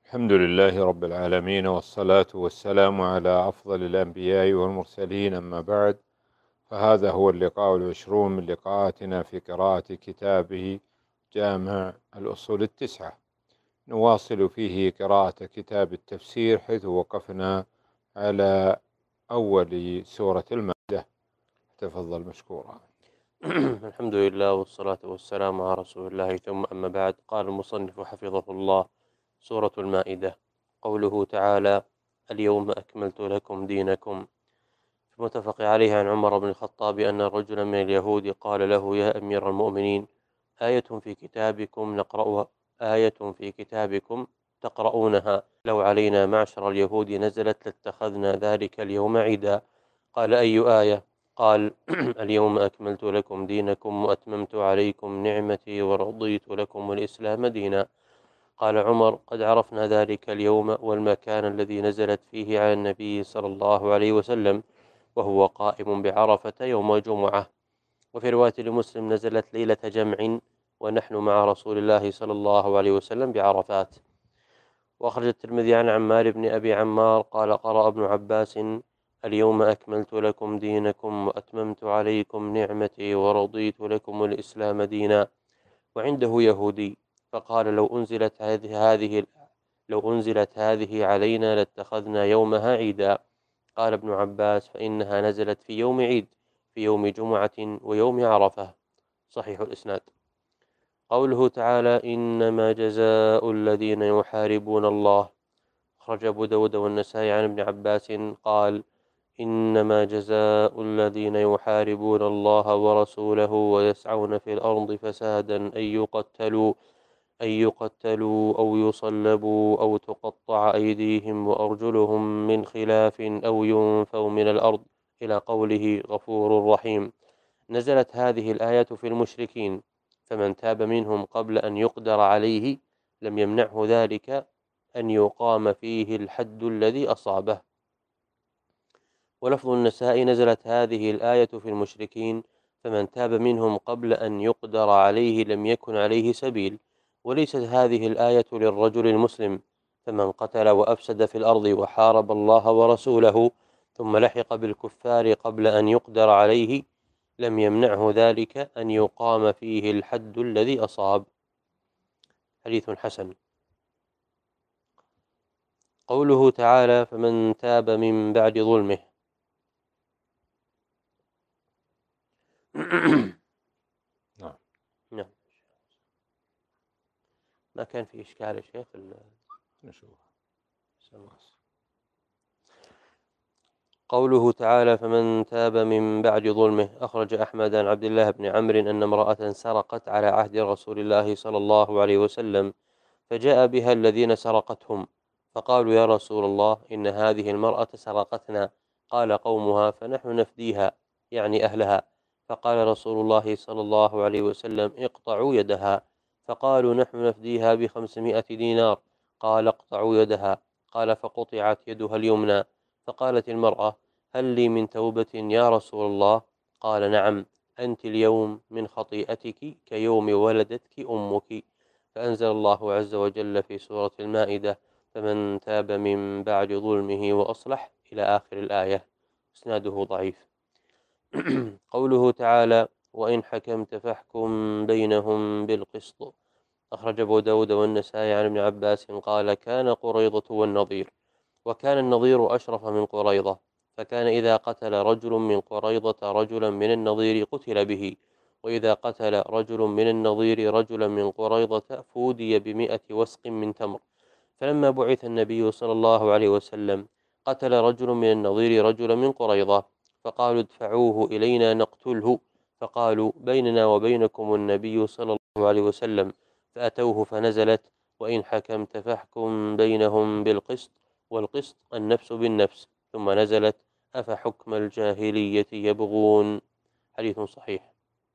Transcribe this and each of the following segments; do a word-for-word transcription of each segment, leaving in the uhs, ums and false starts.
الحمد لله رب العالمين، والصلاة والسلام على أفضل الأنبياء والمرسلين، أما بعد. فهذا هو اللقاء العشرون من لقاءاتنا في قراءة كتابه جامع الأصول التسعة. نواصل فيه قراءة كتاب التفسير، حيث وقفنا على أول سورة المائدة. تفضل مشكورا. الحمد لله والصلاة والسلام على رسول الله، ثم أما بعد. قال المصنف حفظه الله: سورة المائدة. قوله تعالى: اليوم أكملت لكم دينكم. متفق عليه عن عمر بن الخطاب أن رجلا من اليهود قال له: يا أمير المؤمنين، آية في كتابكم نقرأها آية في كتابكم تقرؤونها لو علينا معشر اليهود نزلت لاتخذنا ذلك اليوم عيدا. قال: أي آية؟ قال: اليوم أكملت لكم دينكم وأتممت عليكم نعمتي ورضيت لكم الإسلام دينا. قال عمر: قد عرفنا ذلك اليوم والمكان الذي نزلت فيه على النبي صلى الله عليه وسلم، وهو قائم بعرفة يوم الجمعة. وفي رواية لمسلم: نزلت ليلة جمع ونحن مع رسول الله صلى الله عليه وسلم بعرفات. وأخرج الترمذي عن عمار بن أبي عمار قال: قرأ ابن عباس: اليوم أكملت لكم دينكم وأتممت عليكم نعمتي ورضيت لكم الإسلام دينا. وعنده يهودي فقال: لو أنزلت هذه هذه لو أنزلت هذه علينا لاتخذنا يومها عيدا. قال ابن عباس: فإنها نزلت في يوم عيد، في يوم جمعة ويوم عرفة. صحيح الإسناد. قوله تعالى: إنما جزاء الذين يحاربون الله. أخرج أبو داود والنسائي عن ابن عباس قال: إنما جزاء الذين يحاربون الله ورسوله ويسعون في الأرض فسادا أن يقتلوا أن يقتلوا أو يصلبوا أو تقطع أيديهم وأرجلهم من خلاف أو ينفوا من الأرض، إلى قوله غفور رحيم. نزلت هذه الآية في المشركين، فمن تاب منهم قبل أن يقدر عليه لم يمنعه ذلك أن يقام فيه الحد الذي أصابه. ولفظ النساء: نزلت هذه الآية في المشركين، فمن تاب منهم قبل أن يقدر عليه لم يكن عليه سبيل. وليست هذه الآية للرجل المسلم، فمن قتل وأفسد في الأرض وحارب الله ورسوله ثم لحق بالكفار قبل أن يقدر عليه لم يمنعه ذلك أن يقام فيه الحد الذي أصاب. حديث حسن. قوله تعالى: فمن تاب من بعد ظلمه. نعم. نعم. ما كان في إشكال يا شيخ. نشوف. قوله تعالى: فمن تاب من بعد ظلمه. أخرج أحمد عن عبد الله بن عمرو أن امرأة سرقت على عهد رسول الله صلى الله عليه وسلم، فجاء بها الذين سرقتهم فقالوا: يا رسول الله، إن هذه المرأة سرقتنا. قال قومها: فنحن نفديها، يعني أهلها. فقال رسول الله صلى الله عليه وسلم: اقطعوا يدها. فقالوا: نحن نفديها بخمسمائة دينار. قال: اقطعوا يدها. قال: فقطعت يدها اليمنى. فقالت المرأة: هل لي من توبة يا رسول الله؟ قال: نعم، أنت اليوم من خطيئتك كيوم ولدتك أمك. فأنزل الله عز وجل في سورة المائدة: فمن تاب من بعد ظلمه وأصلح، إلى آخر الآية. إسناده ضعيف. قوله تعالى: وإن حكمت فاحكم بينهم بالقسط. أخرج أبو داود والنسائي عن ابن عباس قال: كان قريضة والنظير. وكان النظير أشرف من قريضة، فكان إذا قتل رجل من قريضة رجلا من النظير قتل به، وإذا قتل رجل من النظير رجلا من قريضة فودي بمئة وسق من تمر. فلما بعث النبي صلى الله عليه وسلم قتل رجل من النظير رجلا من قريضة، فقالوا: ادفعوه إلينا نقتله. فقالوا: بيننا وبينكم النبي صلى الله عليه وسلم. فأتوه فنزلت: وإن حكمت فاحكم بينهم بالقسط، والقسط النفس بالنفس. ثم نزلت: أفحكم الجاهلية يبغون. حديث صحيح.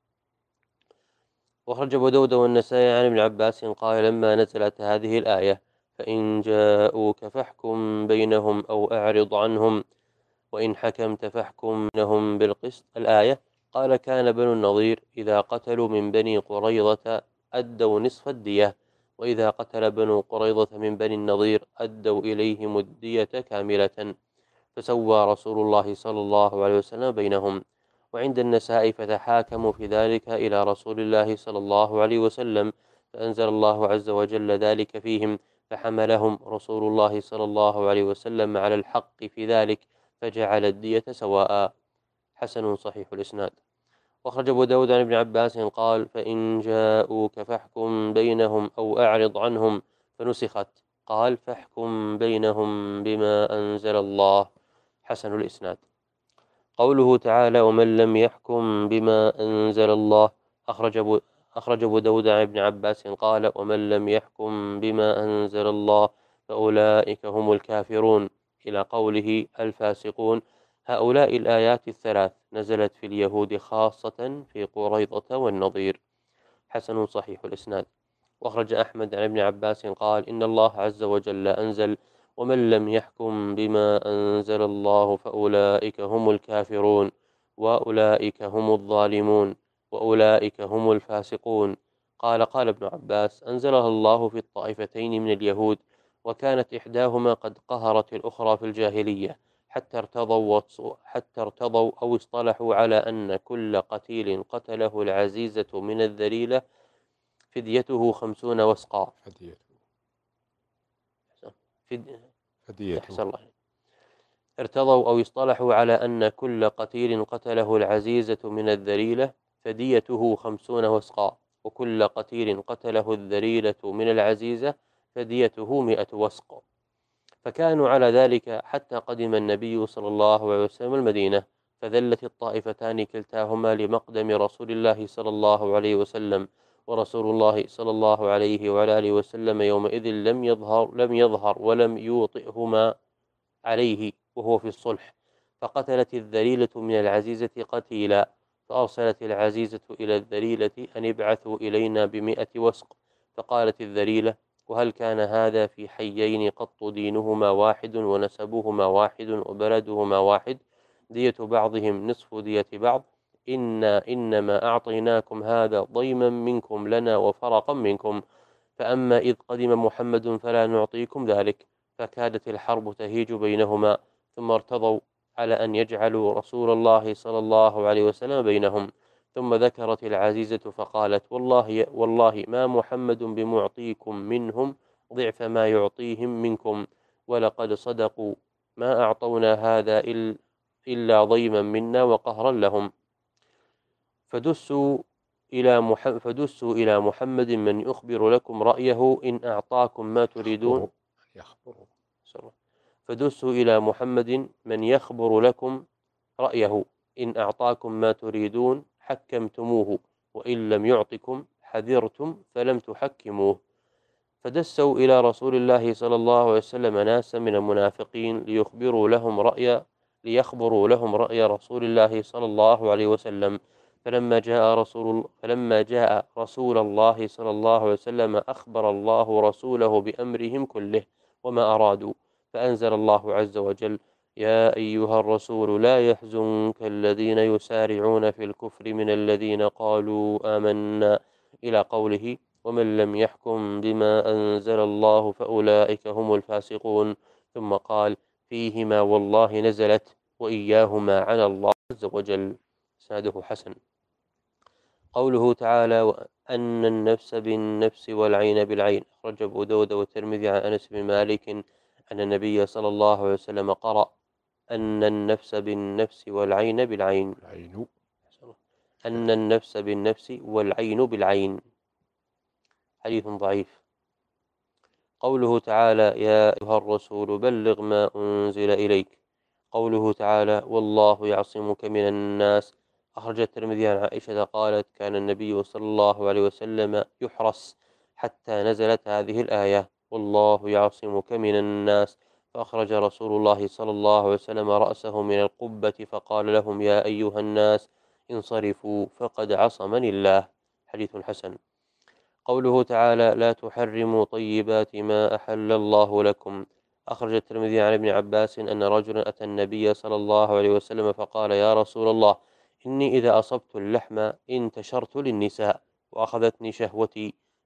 وخرج أبو داود والنسائي عن ابن عباس قال: لما نزلت هذه الآية: فإن جاءوك فاحكم بينهم أو أعرض عنهم، وإن حكمت فاحكم بينهم بالقسط، الآية، قال: كان بنو النضير إذا قتلوا من بني قريظة أدوا نصف الدية، وإذا قتل بنو قريظة من بني النضير أدوا إليهم الدية كاملة، فسوى رسول الله صلى الله عليه وسلم بينهم. وعند النساء فتحاكموا في ذلك إلى رسول الله صلى الله عليه وسلم، فأنزل الله عز وجل ذلك فيهم، فحملهم رسول الله صلى الله عليه وسلم على الحق في ذلك، فجعل الدية سواء. حسن صحيح الإسناد. وأخرج أبو داود عن ابن عباس قال: فإن جاءوك فاحكم بينهم أو أعرض عنهم، فنسخت. قال: فاحكم بينهم بما أنزل الله. حسن الإسناد. قوله تعالى: ومن لم يحكم بما أنزل الله، أخرج أبو, أخرج أبو داود عن ابن عباس قال: ومن لم يحكم بما أنزل الله فأولئك هم الكافرون، إلى قوله الفاسقون. هؤلاء الآيات الثلاث نزلت في اليهود خاصة في قريظة والنضير. حسن صحيح الإسناد. وأخرج أحمد عن ابن عباس قال: إن الله عز وجل أنزل: ومن لم يحكم بما أنزل الله فأولئك هم الكافرون، وأولئك هم الظالمون، وأولئك هم الفاسقون. قال قال ابن عباس: أنزلها الله في الطائفتين من اليهود، وكانت إحداهما قد قهرت الأخرى في الجاهلية، حتى ارتضوا حتى ارتضوا أو اصطلحوا على أن كل قتيل قتله العزيزة من الذليلة فديته خمسون وسقا. فديته فد... فديته الله. ارتضوا أو اصطلحوا على أن كل قتيل قتله العزيزة من الذليلة فديته خمسون وسقا، وكل قتيل قتله الذليلة من العزيزة فديته مئة وسق. فكانوا على ذلك حتى قدم النبي صلى الله عليه وسلم المدينة، فذلت الطائفتان كلتاهما لمقدم رسول الله صلى الله عليه وسلم، ورسول الله صلى الله عليه وعلى آله وسلم يومئذ لم يظهر لم يظهر ولم يوطئهما عليه وهو في الصلح، فقتلت الذليلة من العزيزة قتيلا، فأرسلت العزيزة إلى الذليلة أن ابعثوا إلينا بمئة وسق، فقالت الذليلة: وهل كان هذا في حيين قط دينهما واحد ونسبهما واحد وبلدهما واحد، دية بعضهم نصف دية بعض، إنا إنما أعطيناكم هذا ضيما منكم لنا وفرقا منكم، فأما إذ قدم محمد فلا نعطيكم ذلك. فكادت الحرب تهيج بينهما، ثم ارتضوا على أن يجعلوا رسول الله صلى الله عليه وسلم بينهم. ثم ذكرت العزيزة فقالت: والله والله ما محمد بمعطيكم منهم ضعف ما يعطيهم منكم، ولقد صدقوا، ما أعطونا هذا إلا ضيما منا وقهرا لهم. فدسوا إلى محمد فدسوا إلى محمد من يخبر لكم رأيه إن أعطاكم ما تريدون يخبر فدسوا إلى محمد من يخبر لكم رأيه إن أعطاكم ما تريدون حكمتموه، وإن لم يعطكم حذرتم فلم تحكموه. فدسوا إلى رسول الله صلى الله عليه وسلم ناسا من المنافقين ليخبروا لهم رأي ليخبروا لهم رأي رسول الله صلى الله عليه وسلم. فلما جاء رسول فلما جاء رسول الله صلى الله عليه وسلم أخبر الله رسوله بأمرهم كله وما أرادوا، فأنزل الله عز وجل: يا أيها الرسول لا يحزنك الذين يسارعون في الكفر من الذين قالوا آمنا، إلى قوله: ومن لم يحكم بما أنزل الله فأولئك هم الفاسقون. ثم قال: فيهما والله نزلت، وإياهما على الله عز وجل. سنده حسن. قوله تعالى: وأن النفس بالنفس والعين بالعين، أخرج أبو داود والترمذي عن أنس بن مالك أن النبي صلى الله عليه وسلم قرأ: أن النفس بالنفس والعين بالعين. العين أن النفس بالنفس والعين بالعين. حديث ضعيف. قوله تعالى: يا أيها الرسول بلغ ما أنزل إليك. قوله تعالى: والله يعصمك من الناس، أخرج الترمذي عن عائشة قالت: كان النبي صلى الله عليه وسلم يحرس حتى نزلت هذه الآية: والله يعصمك من الناس، فأخرج رسول الله صلى الله عليه وسلم رأسه من القبة فقال لهم: يا أيها الناس انصرفوا فقد عصمني الله. حديث حسن. قوله تعالى: لا تحرموا طيبات ما أحل الله لكم. أخرج الترمذي عن ابن عباس أن رجلا أتى النبي صلى الله عليه وسلم فقال: يا رسول الله، إني إذا أصبت اللحم انتشرت للنساء وأخذتني شهوتي،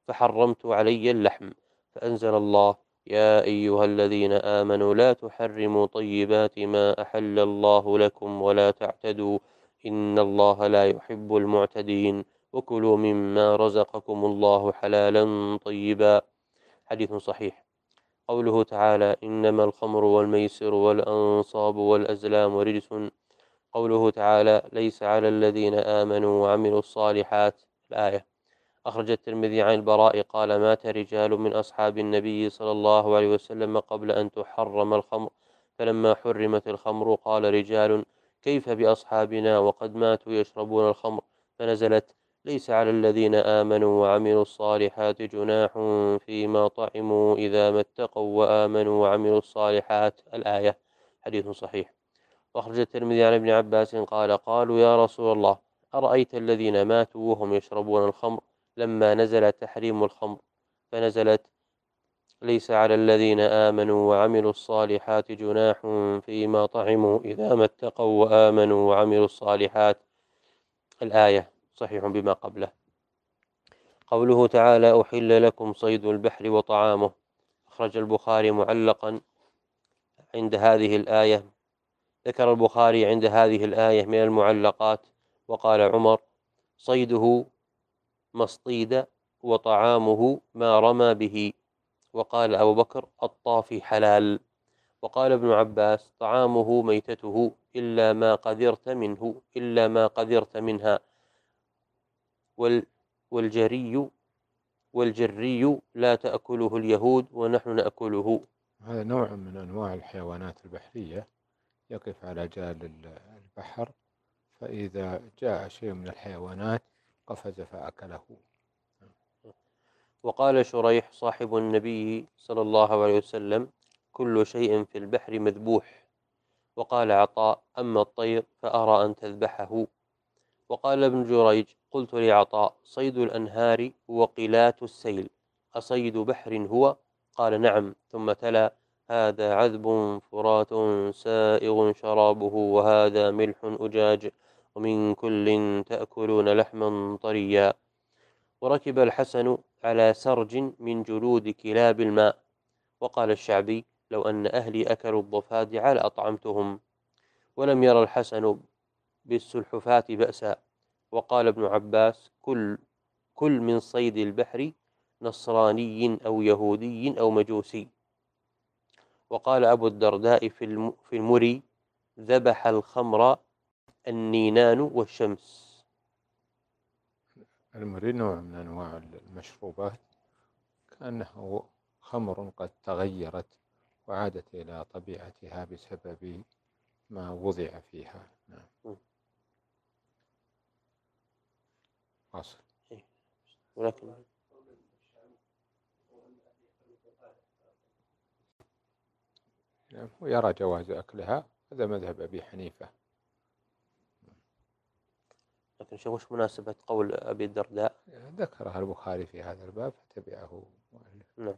فحرمت علي اللحم، فأنزل الله: يا أيها الذين آمنوا لا تحرموا طيبات ما أحل الله لكم ولا تعتدوا إن الله لا يحب المعتدين وكلوا مما رزقكم الله حلالا طيبا. حديث صحيح. قوله تعالى: إنما الخمر والميسر والأنصاب والأزلام رجس. قوله تعالى: ليس على الذين آمنوا وعملوا الصالحات. الآية. أخرج الترمذي عن البراء قال: مات رجال من أصحاب النبي صلى الله عليه وسلم قبل أن تحرم الخمر، فلما حرمت الخمر قال رجال: كيف بأصحابنا وقد ماتوا يشربون الخمر؟ فنزلت: ليس على الذين آمنوا وعملوا الصالحات جناح فيما طعموا إذا ما اتقوا وآمنوا وعملوا الصالحات. الآية. حديث صحيح. وأخرج الترمذي عن ابن عباس قال: قالوا يا رسول الله أرأيت الذين ماتوا وهم يشربون الخمر، لما نزل تحريم الخمر، فنزلت: ليس على الذين آمنوا وعملوا الصالحات جناح فيما طعموا إذا ما اتقوا وآمنوا وعملوا الصالحات. الآية. صحيح بما قبله. قوله تعالى: أحل لكم صيد البحر وطعامه. أخرج البخاري معلقا عند هذه الآية. ذكر البخاري عند هذه الآية من المعلقات: وقال عمر: صيده ما اصطيد وطعامه ما رمى به. وقال أبو بكر: الطافي حلال. وقال ابن عباس: طعامه ميتته إلا ما قدرت منه إلا ما قدرت منها. وال والجري والجري لا تأكله اليهود ونحن نأكله. هذا نوع من أنواع الحيوانات البحرية يقف على جال البحر، فإذا جاء شيء من الحيوانات قفز فأكله. وقال شريح صاحب النبي صلى الله عليه وسلم: كل شيء في البحر مذبوح. وقال عطاء: أما الطير فأرى أن تذبحه. وقال ابن جريج: قلت لعطاء: صيد الأنهار وقلات السيل أصيد بحر هو؟ قال: نعم. ثم تلا: هذا عذب فرات سائغ شرابه وهذا ملح أجاج ومن كل تأكلون لحما طريا. وركب الحسن على سرج من جلود كلاب الماء. وقال الشعبي: لو أن أهلي أكلوا الضفادع لأطعمتهم. ولم ير الحسن بالسلحفاة بأسا. وقال ابن عباس: كل كل من صيد البحر نصراني أو يهودي أو مجوسي. وقال أبو الدرداء في في المري: ذبح الخمر النينان والشمس. المري نوع من أنواع المشروبات، كأنه خمر قد تغيرت وعادت إلى طبيعتها بسبب ما وضع فيها. نعم. أصل. ولكن ويرى جواز أكلها، هذا مذهب أبي حنيفة. لكن شو وش مناسبة قول أبي الدرداء؟ ذكرها البخاري في هذا الباب فتبعه مؤلف. نعم.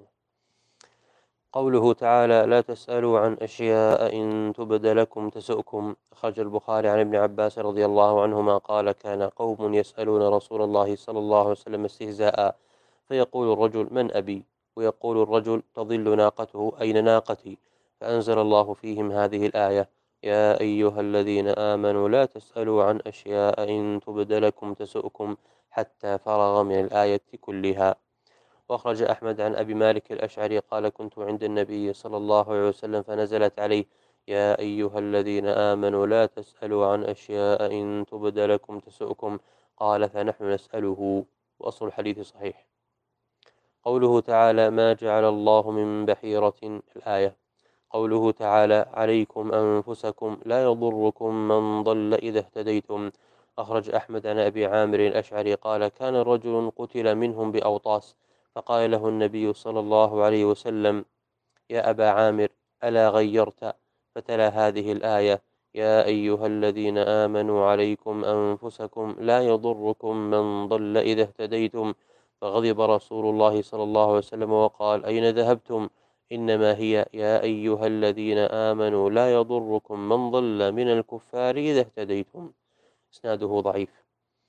قوله تعالى: لا تسألوا عن أشياء إن تبد لكم تسؤكم. أخرج البخاري عن ابن عباس رضي الله عنهما قال: كان قوم يسألون رسول الله صلى الله عليه وسلم استهزاء، فيقول الرجل: من أبي؟ ويقول الرجل: تضل ناقته، أين ناقتي؟ فأنزل الله فيهم هذه الآية: يا أيها الذين آمنوا لا تسألوا عن أشياء إن تبد لكم تسؤكم، حتى فرغ من الآية كلها. وأخرج أحمد عن أبي مالك الأشعري قال: كنت عند النبي صلى الله عليه وسلم فنزلت عليه: يا أيها الذين آمنوا لا تسألوا عن أشياء إن تبد لكم تسؤكم. قال: فنحن نسأله. وأصل الحديث صحيح. قوله تعالى: ما جعل الله من بحيرة. الآية. قوله تعالى: عليكم أنفسكم لا يضركم من ضل إذا اهتديتم. أخرج أحمد عن أبي عامر الأشعري قال: كان رجل قتل منهم بأوطاس، فقال له النبي صلى الله عليه وسلم: يا أبا عامر ألا غيرت؟ فتلا هذه الآية: يا أيها الذين آمنوا عليكم أنفسكم لا يضركم من ضل إذا اهتديتم. فغضب رسول الله صلى الله عليه وسلم وقال: أين ذهبتم؟ إنما هي يا أيها الذين آمنوا لا يضركم من ضل من الكفار إذا اهتديتم. إسناده ضعيف.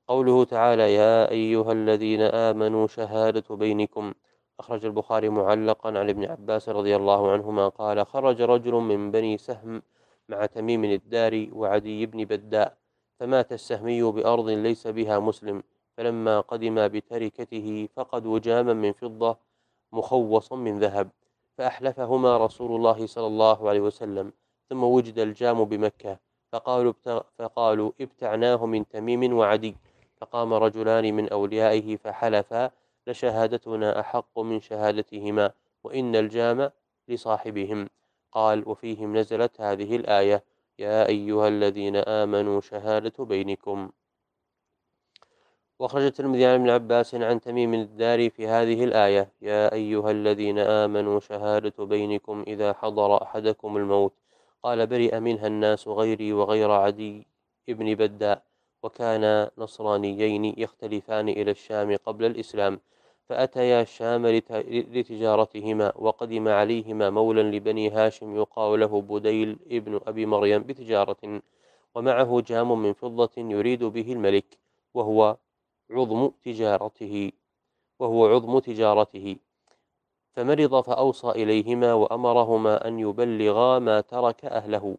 قوله تعالى يا أيها الذين آمنوا شهادة بينكم. أخرج البخاري معلقا عن ابن عباس رضي الله عنهما قال خرج رجل من بني سهم مع تميم الداري وعدي بن بداء، فمات السهمي بأرض ليس بها مسلم، فلما قدم بتركته فقدوا جاما من فضة مخوصا من ذهب، فأحلفهما رسول الله صلى الله عليه وسلم، ثم وجد الجام بمكة، فقالوا, ابتغ فقالوا ابتعناه من تميم وعدي، فقام رجلان من أوليائه فحلفا لشهادتنا أحق من شهادتهما وإن الجام لصاحبهم. قال وفيهم نزلت هذه الآية يا أيها الذين آمنوا شهادة بينكم. وأخرج الترمذي عن ابن عباس عن تميم الداري في هذه الآية يا أيها الذين آمنوا شهادة بينكم إذا حضر أحدكم الموت، قال برئ منها الناس غيري وغير عدي ابن بداء، وكانا نصرانيين يختلفان إلى الشام قبل الإسلام، فأتيا الشام لتجارتهما، وقدم عليهما مولى لبني هاشم يقال له بديل ابن أبي مريم بتجارة، ومعه جام من فضة يريد به الملك، وهو عظم تجارته وهو عظم تجارته فمرض فأوصى إليهما وأمرهما أن يبلغا ما ترك أهله.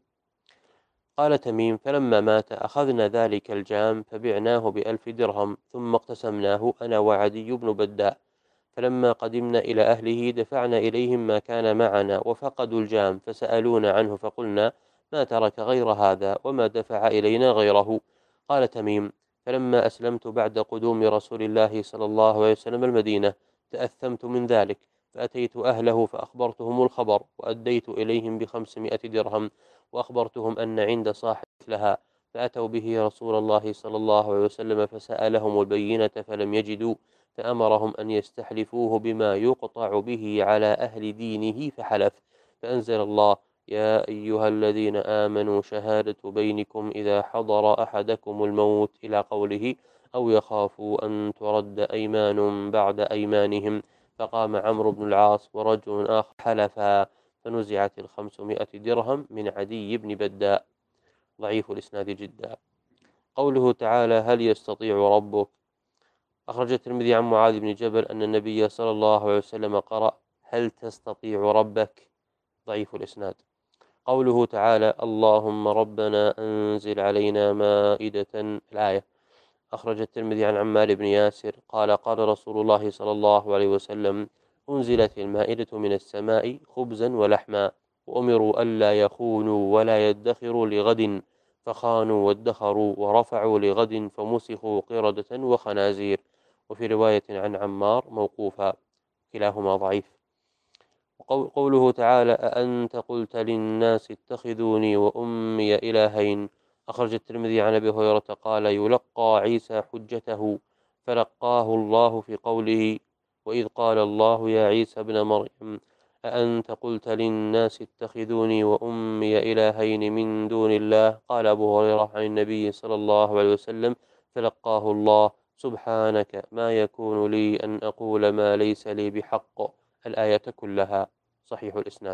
قال تميم فلما مات أخذنا ذلك الجام فبعناه بألف درهم، ثم اقتسمناه أنا وعدي بن بداء، فلما قدمنا إلى أهله دفعنا إليهم ما كان معنا، وفقدوا الجام فسألونا عنه فقلنا ما ترك غير هذا وما دفع إلينا غيره. قال تميم فلما أسلمت بعد قدوم رسول الله صلى الله عليه وسلم المدينة تأثمت من ذلك، فأتيت أهله فأخبرتهم الخبر، وأديت إليهم بخمسمائة درهم، وأخبرتهم أن عند صاحب لها، فأتوا به رسول الله صلى الله عليه وسلم فسألهم البينة فلم يجدوا، فأمرهم أن يستحلفوه بما يقطع به على أهل دينه فحلف، فأنزل الله يا أيها الذين آمنوا شهادة بينكم إذا حضر أحدكم الموت إلى قوله أو يخافوا أن ترد أيمان بعد أيمانهم، فقام عمرو بن العاص ورجل آخر حلفا فنزعت الخمسمائة درهم من عدي بن بداء. ضعيف الإسناد جدا. قوله تعالى هل يستطيع ربك. أخرج الترمذي عن معاذ بن جبل أن النبي صلى الله عليه وسلم قرأ هل تستطيع ربك. ضعيف الإسناد. قوله تعالى اللهم ربنا أنزل علينا مائدة الآية. أخرج الترمذي عن عمار بن ياسر قال قال رسول الله صلى الله عليه وسلم أنزلت المائدة من السماء خبزا ولحما، وأمروا ألا يخونوا ولا يدخروا لغد، فخانوا وادخروا ورفعوا لغد فمسخوا قردة وخنازير. وفي رواية عن عمار موقوفا، كلاهما ضعيف. قوله تعالى أأنت قلت للناس اتخذوني وأمي إلهين. أخرج الترمذي عن أبي هريرة قال يلقى عيسى حجته فلقاه الله في قوله وإذ قال الله يا عيسى ابن مريم أأنت قلت للناس اتخذوني وأمي إلهين من دون الله. قال أبو هريرة عن النبي صلى الله عليه وسلم فلقاه الله سبحانك ما يكون لي أن أقول ما ليس لي بحق. الآية كلها. صحيح الإسناد.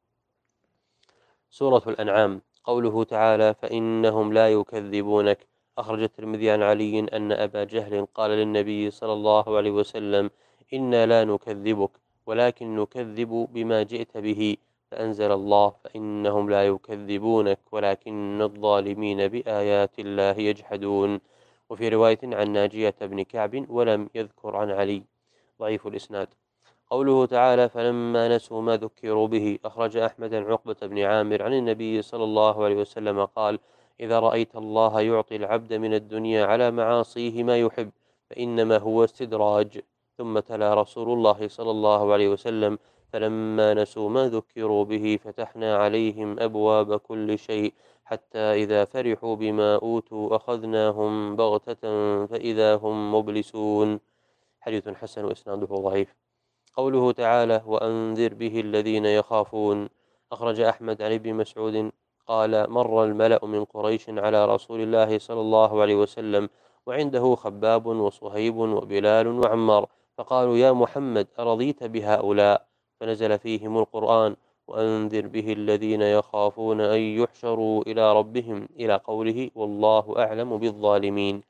سورة الأنعام. قوله تعالى فإنهم لا يكذبونك. أخرج الترمذي عن علي أن أبا جهل قال للنبي صلى الله عليه وسلم إنا لا نكذبك ولكن نكذب بما جئت به، فأنزل الله فإنهم لا يكذبونك ولكن الظالمين بآيات الله يجحدون. وفي رواية عن ناجية بن كعب ولم يذكر عن علي. ضعيف الإسناد. قوله تعالى فلما نسوا ما ذكروا به. أخرج أحمد عن عقبة بن عامر عن النبي صلى الله عليه وسلم قال إذا رأيت الله يعطي العبد من الدنيا على معاصيه ما يحب فإنما هو استدراج. ثم تلا رسول الله صلى الله عليه وسلم فلما نسوا ما ذكروا به فتحنا عليهم أبواب كل شيء حتى إذا فرحوا بما أوتوا أخذناهم بغتة فإذا هم مبلسون. حديث حسن وإسناده ضعيف. قوله تعالى وأنذر به الذين يخافون. أخرج أحمد عن ابن مسعود قال مر الملأ من قريش على رسول الله صلى الله عليه وسلم وعنده خباب وصهيب وبلال وعمار، فقالوا يا محمد أرضيت بهؤلاء؟ فنزل فيهم القرآن وأنذر به الذين يخافون أن يحشروا إلى ربهم إلى قوله والله أعلم بالظالمين.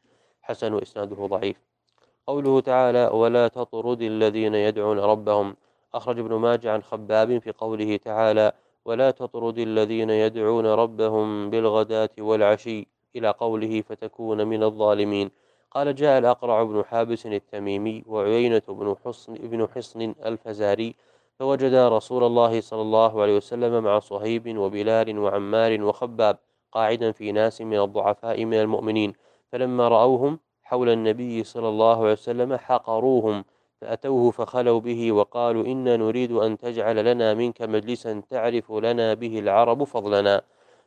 حسن وإسناده ضعيف. قوله تعالى ولا تطرد الذين يدعون ربهم. أخرج ابن ماجه عن خباب في قوله تعالى ولا تطرد الذين يدعون ربهم بالغداة والعشي إلى قوله فتكون من الظالمين. قال جاء الأقرع بن حابس التميمي وعيينة بن حصن, بن حصن الفزاري فوجدا رسول الله صلى الله عليه وسلم مع صهيب وبلال وعمار وخباب قاعدا في ناس من الضعفاء من المؤمنين، فلما رأوهم حول النبي صلى الله عليه وسلم حقروهم، فأتوه فخلوا به وقالوا إنا نريد أن تجعل لنا منك مجلسا تعرف لنا به العرب فضلنا،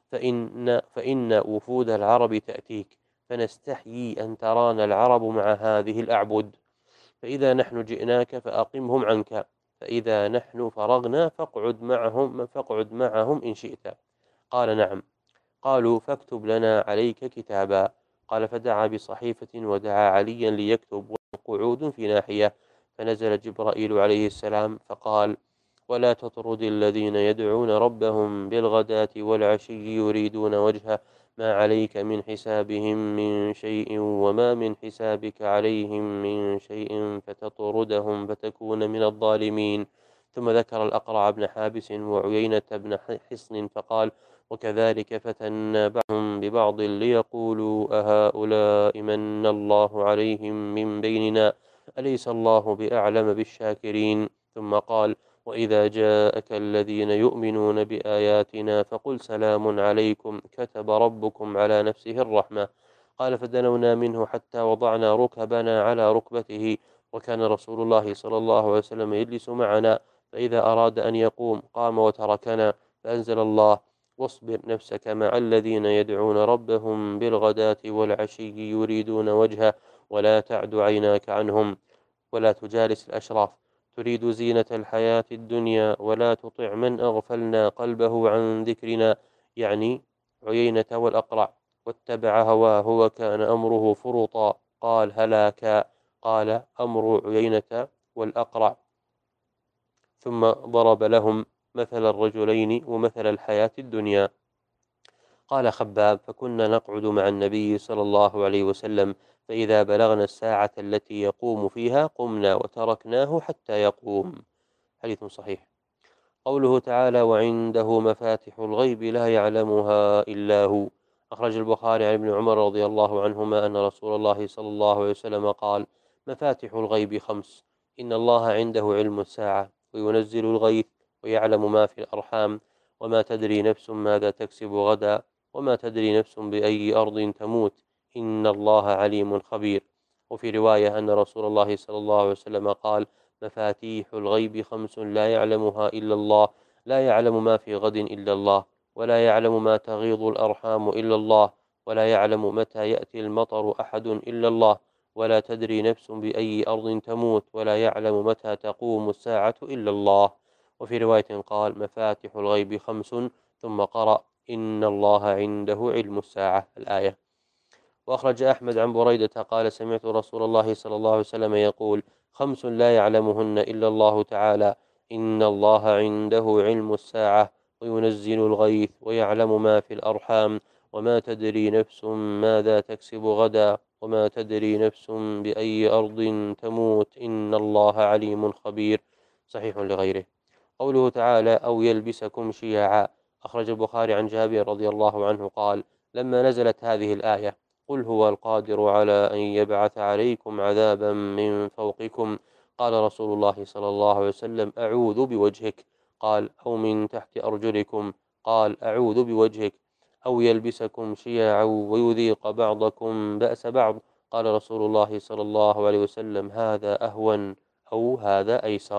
فإن, فإن وفود العرب تأتيك فنستحيي أن ترانا العرب مع هذه الأعبد، فإذا نحن جئناك فأقمهم عنك، فإذا نحن فرغنا فاقعد معهم, فاقعد معهم إن شئت. قال نعم. قالوا فاكتب لنا عليك كتابا. قال فدعا بصحيفة ودعا عليا ليكتب وقعود في ناحية، فنزل جبرائيل عليه السلام فقال ولا تطرد الذين يدعون ربهم بالغداة والعشي يريدون وجهه ما عليك من حسابهم من شيء وما من حسابك عليهم من شيء فتطردهم فتكون من الظالمين. ثم ذكر الأقرع بن حابس وعيينة بن حصن فقال وكذلك فتنا بعضهم ببعض ليقولوا أهؤلاء من الله عليهم من بيننا أليس الله بأعلم بالشاكرين. ثم قال وإذا جاءك الذين يؤمنون بآياتنا فقل سلام عليكم كتب ربكم على نفسه الرحمة. قال فدنونا منه حتى وضعنا ركبنا على ركبته، وكان رسول الله صلى الله عليه وسلم يجلس معنا، فإذا أراد أن يقوم قام وتركنا، فأنزل الله واصبر نفسك مع الذين يدعون ربهم بالغداة والعشي يريدون وجهه ولا تعد عيناك عنهم ولا تجالس الأشراف تريد زينة الحياة الدنيا ولا تطع من أغفلنا قلبه عن ذكرنا، يعني عيينة والأقرع، واتبع هواه وكان أمره فرطا. قال هلاكا. قال أمر عيينة والأقرع. ثم ضرب لهم مثل الرجلين ومثل الحياة الدنيا. قال خباب فكنا نقعد مع النبي صلى الله عليه وسلم، فإذا بلغنا الساعة التي يقوم فيها قمنا وتركناه حتى يقوم. حديث صحيح. قوله تعالى وعنده مفاتح الغيب لا يعلمها إلا هو. أخرج البخاري عن ابن عمر رضي الله عنهما أن رسول الله صلى الله عليه وسلم قال مفاتح الغيب خمس: إن الله عنده علم الساعة وينزل الغيث ويعلم ما في الأرحام وما تدري نفس ماذا تكسب غدا وما تدري نفس بأي أرض تموت إن الله عليم خبير. وفي رواية أن رسول الله صلى الله عليه وسلم قال مفاتيح الغيب خمس لا يعلمها إلا الله، لا يعلم ما في غد إلا الله، ولا يعلم ما تغيض الأرحام إلا الله، ولا يعلم متى يأتي المطر أحد إلا الله، ولا تدري نفس بأي أرض تموت، ولا يعلم متى تقوم الساعة إلا الله. وفي رواية قال مفاتح الغيب خمس، ثم قرأ إن الله عنده علم الساعة الآية. وأخرج أحمد عن بريدة قال سمعت رسول الله صلى الله عليه وسلم يقول خمس لا يعلمهن إلا الله تعالى: إن الله عنده علم الساعة وينزل الغيث ويعلم ما في الأرحام وما تدري نفس ماذا تكسب غدا وما تدري نفس بأي أرض تموت إن الله عليم خبير. صحيح لغيره. قوله تعالى أو يلبسكم شيعا. أخرج البخاري عن جابر رضي الله عنه قال لما نزلت هذه الآية قل هو القادر على أن يبعث عليكم عذابا من فوقكم، قال رسول الله صلى الله عليه وسلم أعوذ بوجهك. قال أو من تحت أرجلكم، قال أعوذ بوجهك. أو يلبسكم شيعا ويذيق بعضكم بأس بعض، قال رسول الله صلى الله عليه وسلم هذا أهون أو هذا أيسر.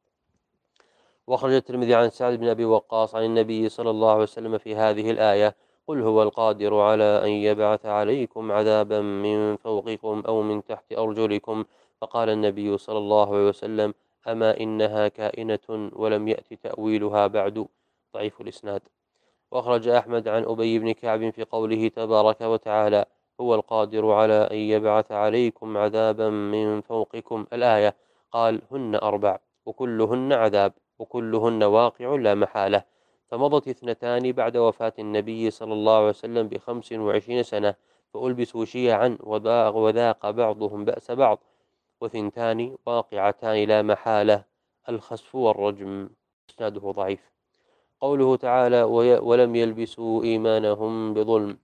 وأخرج الترمذي عن سعد بن أبي وقاص عن النبي صلى الله عليه وسلم في هذه الآية قل هو القادر على أن يبعث عليكم عذابا من فوقكم أو من تحت أرجلكم، فقال النبي صلى الله عليه وسلم أما إنها كائنة ولم يأت تأويلها بعد. ضعيف الإسناد. وأخرج أحمد عن أبي بن كعب في قوله تبارك وتعالى هو القادر على أن يبعث عليكم عذابا من فوقكم الآية، قال هن أربع وكلهن عذاب وكلهن واقع لا محالة. فمضت اثنتان بعد وفاة النبي صلى الله عليه وسلم بخمس وعشرين سنة، فألبسوا شيعا وذاق بعضهم بأس بعض، وثنتان واقعتان لا محالة، الخسف والرجم. إسناده ضعيف. قوله تعالى ولم يلبسوا إيمانهم بظلم،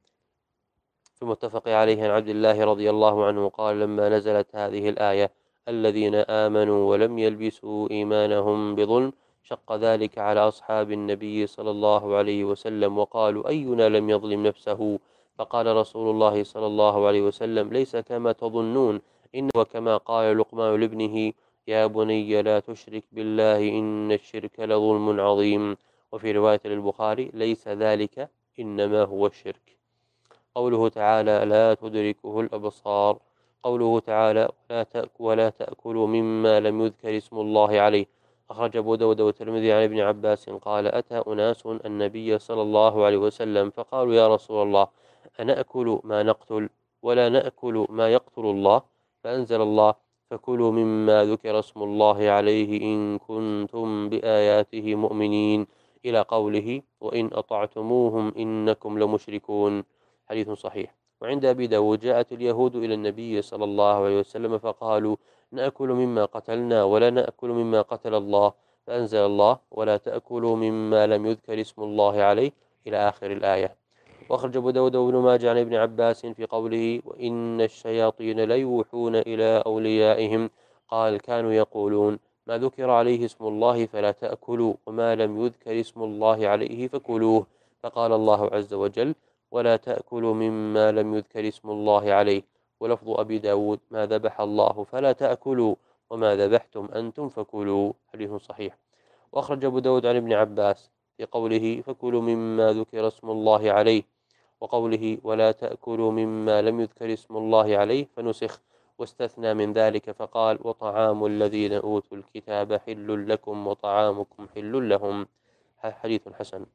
في المتفق عليه عن عبد الله رضي الله عنه قال لما نزلت هذه الآية الذين آمنوا ولم يلبسوا إيمانهم بظلم شق ذلك على أصحاب النبي صلى الله عليه وسلم وقالوا أينا لم يظلم نفسه، فقال رسول الله صلى الله عليه وسلم ليس كما تظنون، إن وكما قال لقمان لابنه يا بني لا تشرك بالله إن الشرك لظلم عظيم. وفي رواية للبخاري ليس ذلك إنما هو الشرك. قوله تعالى لا تدركه الأبصار. قوله تعالى ولا تأكل ولا تأكلوا مما لم يذكر اسم الله عليه. أخرج أبو داود والترمذي عن ابن عباس قال أتى أناس النبي صلى الله عليه وسلم فقالوا يا رسول الله أنأكل ما نقتل ولا نأكل ما يقتل الله؟ فأنزل الله فكلوا مما ذكر اسم الله عليه إن كنتم بآياته مؤمنين إلى قوله وإن أطعتموهم إنكم لمشركون. حديث صحيح. وعند أبي داود جاءت اليهود إلى النبي صلى الله عليه وسلم فقالوا نأكل مما قتلنا ولا نأكل مما قتل الله، فأنزل الله ولا تأكلوا مما لم يذكر اسم الله عليه إلى آخر الآية. وأخرج أبو داود وابن ماجه عن ابن عباس في قوله وإن الشياطين ليوحون إلى أوليائهم قال كانوا يقولون ما ذكر عليه اسم الله فلا تأكلوا وما لم يذكر اسم الله عليه فكلوه، فقال الله عز وجل ولا تأكلوا مما لم يذكر اسم الله عليه. ولفظ أبي داود ما ذبح الله فلا تأكلوا وما ذبحتم أنتم فكلوا. حديث صحيح. وأخرج أبو داود عن ابن عباس في قوله فكلوا مما ذكر اسم الله عليه وقوله ولا تأكلوا مما لم يذكر اسم الله عليه فنسخ، واستثنى من ذلك فقال وطعام الذين أوتوا الكتاب حل لكم وطعامكم حل لهم. حديث حسن.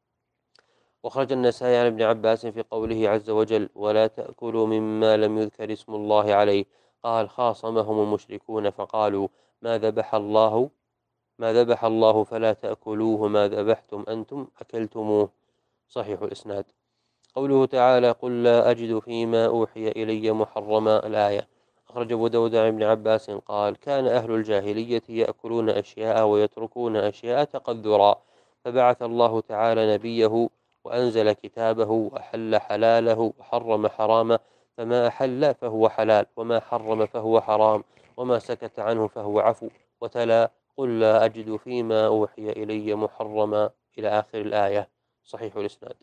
وخرج النسائي عن ابن عباس في قوله عز وجل ولا تأكلوا مما لم يذكر اسم الله عليه قال خاصمهم المشركون فقالوا ما ذبح الله ما ذبح الله فلا تأكلوه ما ذبحتم أنتم أكلتموه. صحيح الإسناد. قوله تعالى قل لا أجد فيما أوحي إلي محرما الآية. أخرج أبو داود عن ابن عباس قال كان أهل الجاهلية يأكلون أشياء ويتركون أشياء تقدرا، فبعث الله تعالى نبيه وأنزل كتابه وأحل حلاله وحرم حرامه، فما أحل فهو حلال وما حرم فهو حرام وما سكت عنه فهو عفو، وتلا قل لا أجد فيما أوحي إلي محرما إلى آخر الآية. صحيح الإسناد.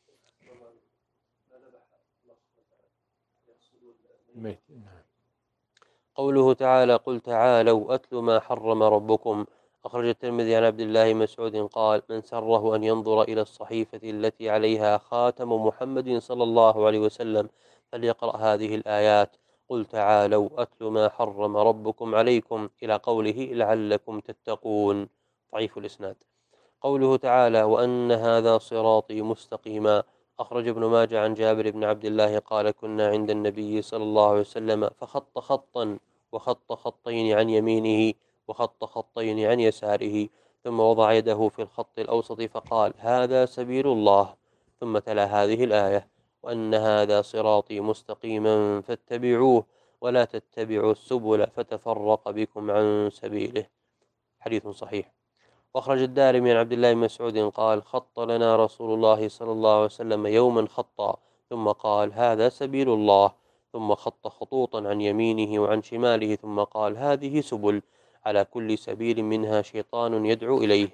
قوله تعالى قل تعالوا أتل ما حرم ربكم. أخرج الترمذي عن عبد الله مسعود قال من سره أن ينظر إلى الصحيفة التي عليها خاتم محمد صلى الله عليه وسلم فليقرأ هذه الآيات قل تعالوا أتل ما حرم ربكم عليكم إلى قوله لعلكم تتقون. ضعيف الإسناد. قوله تعالى وأن هذا صراطي مستقيما. أخرج ابن ماجه عن جابر بن عبد الله قال كنا عند النبي صلى الله عليه وسلم فخط خطا وخط خطين عن يمينه وخط خطين عن يساره ثم وضع يده في الخط الأوسط فقال هذا سبيل الله، ثم تلا هذه الآية وأن هذا صراطي مستقيما فاتبعوه ولا تتبعوا السبل فتفرق بكم عن سبيله. حديث صحيح. وأخرج الدارمي عن عبد الله بن مسعود قال خط لنا رسول الله صلى الله عليه وسلم يوما خطا ثم قال هذا سبيل الله، ثم خط خطوطا عن يمينه وعن شماله ثم قال هذه سبل على كل سبيل منها شيطان يدعو إليه،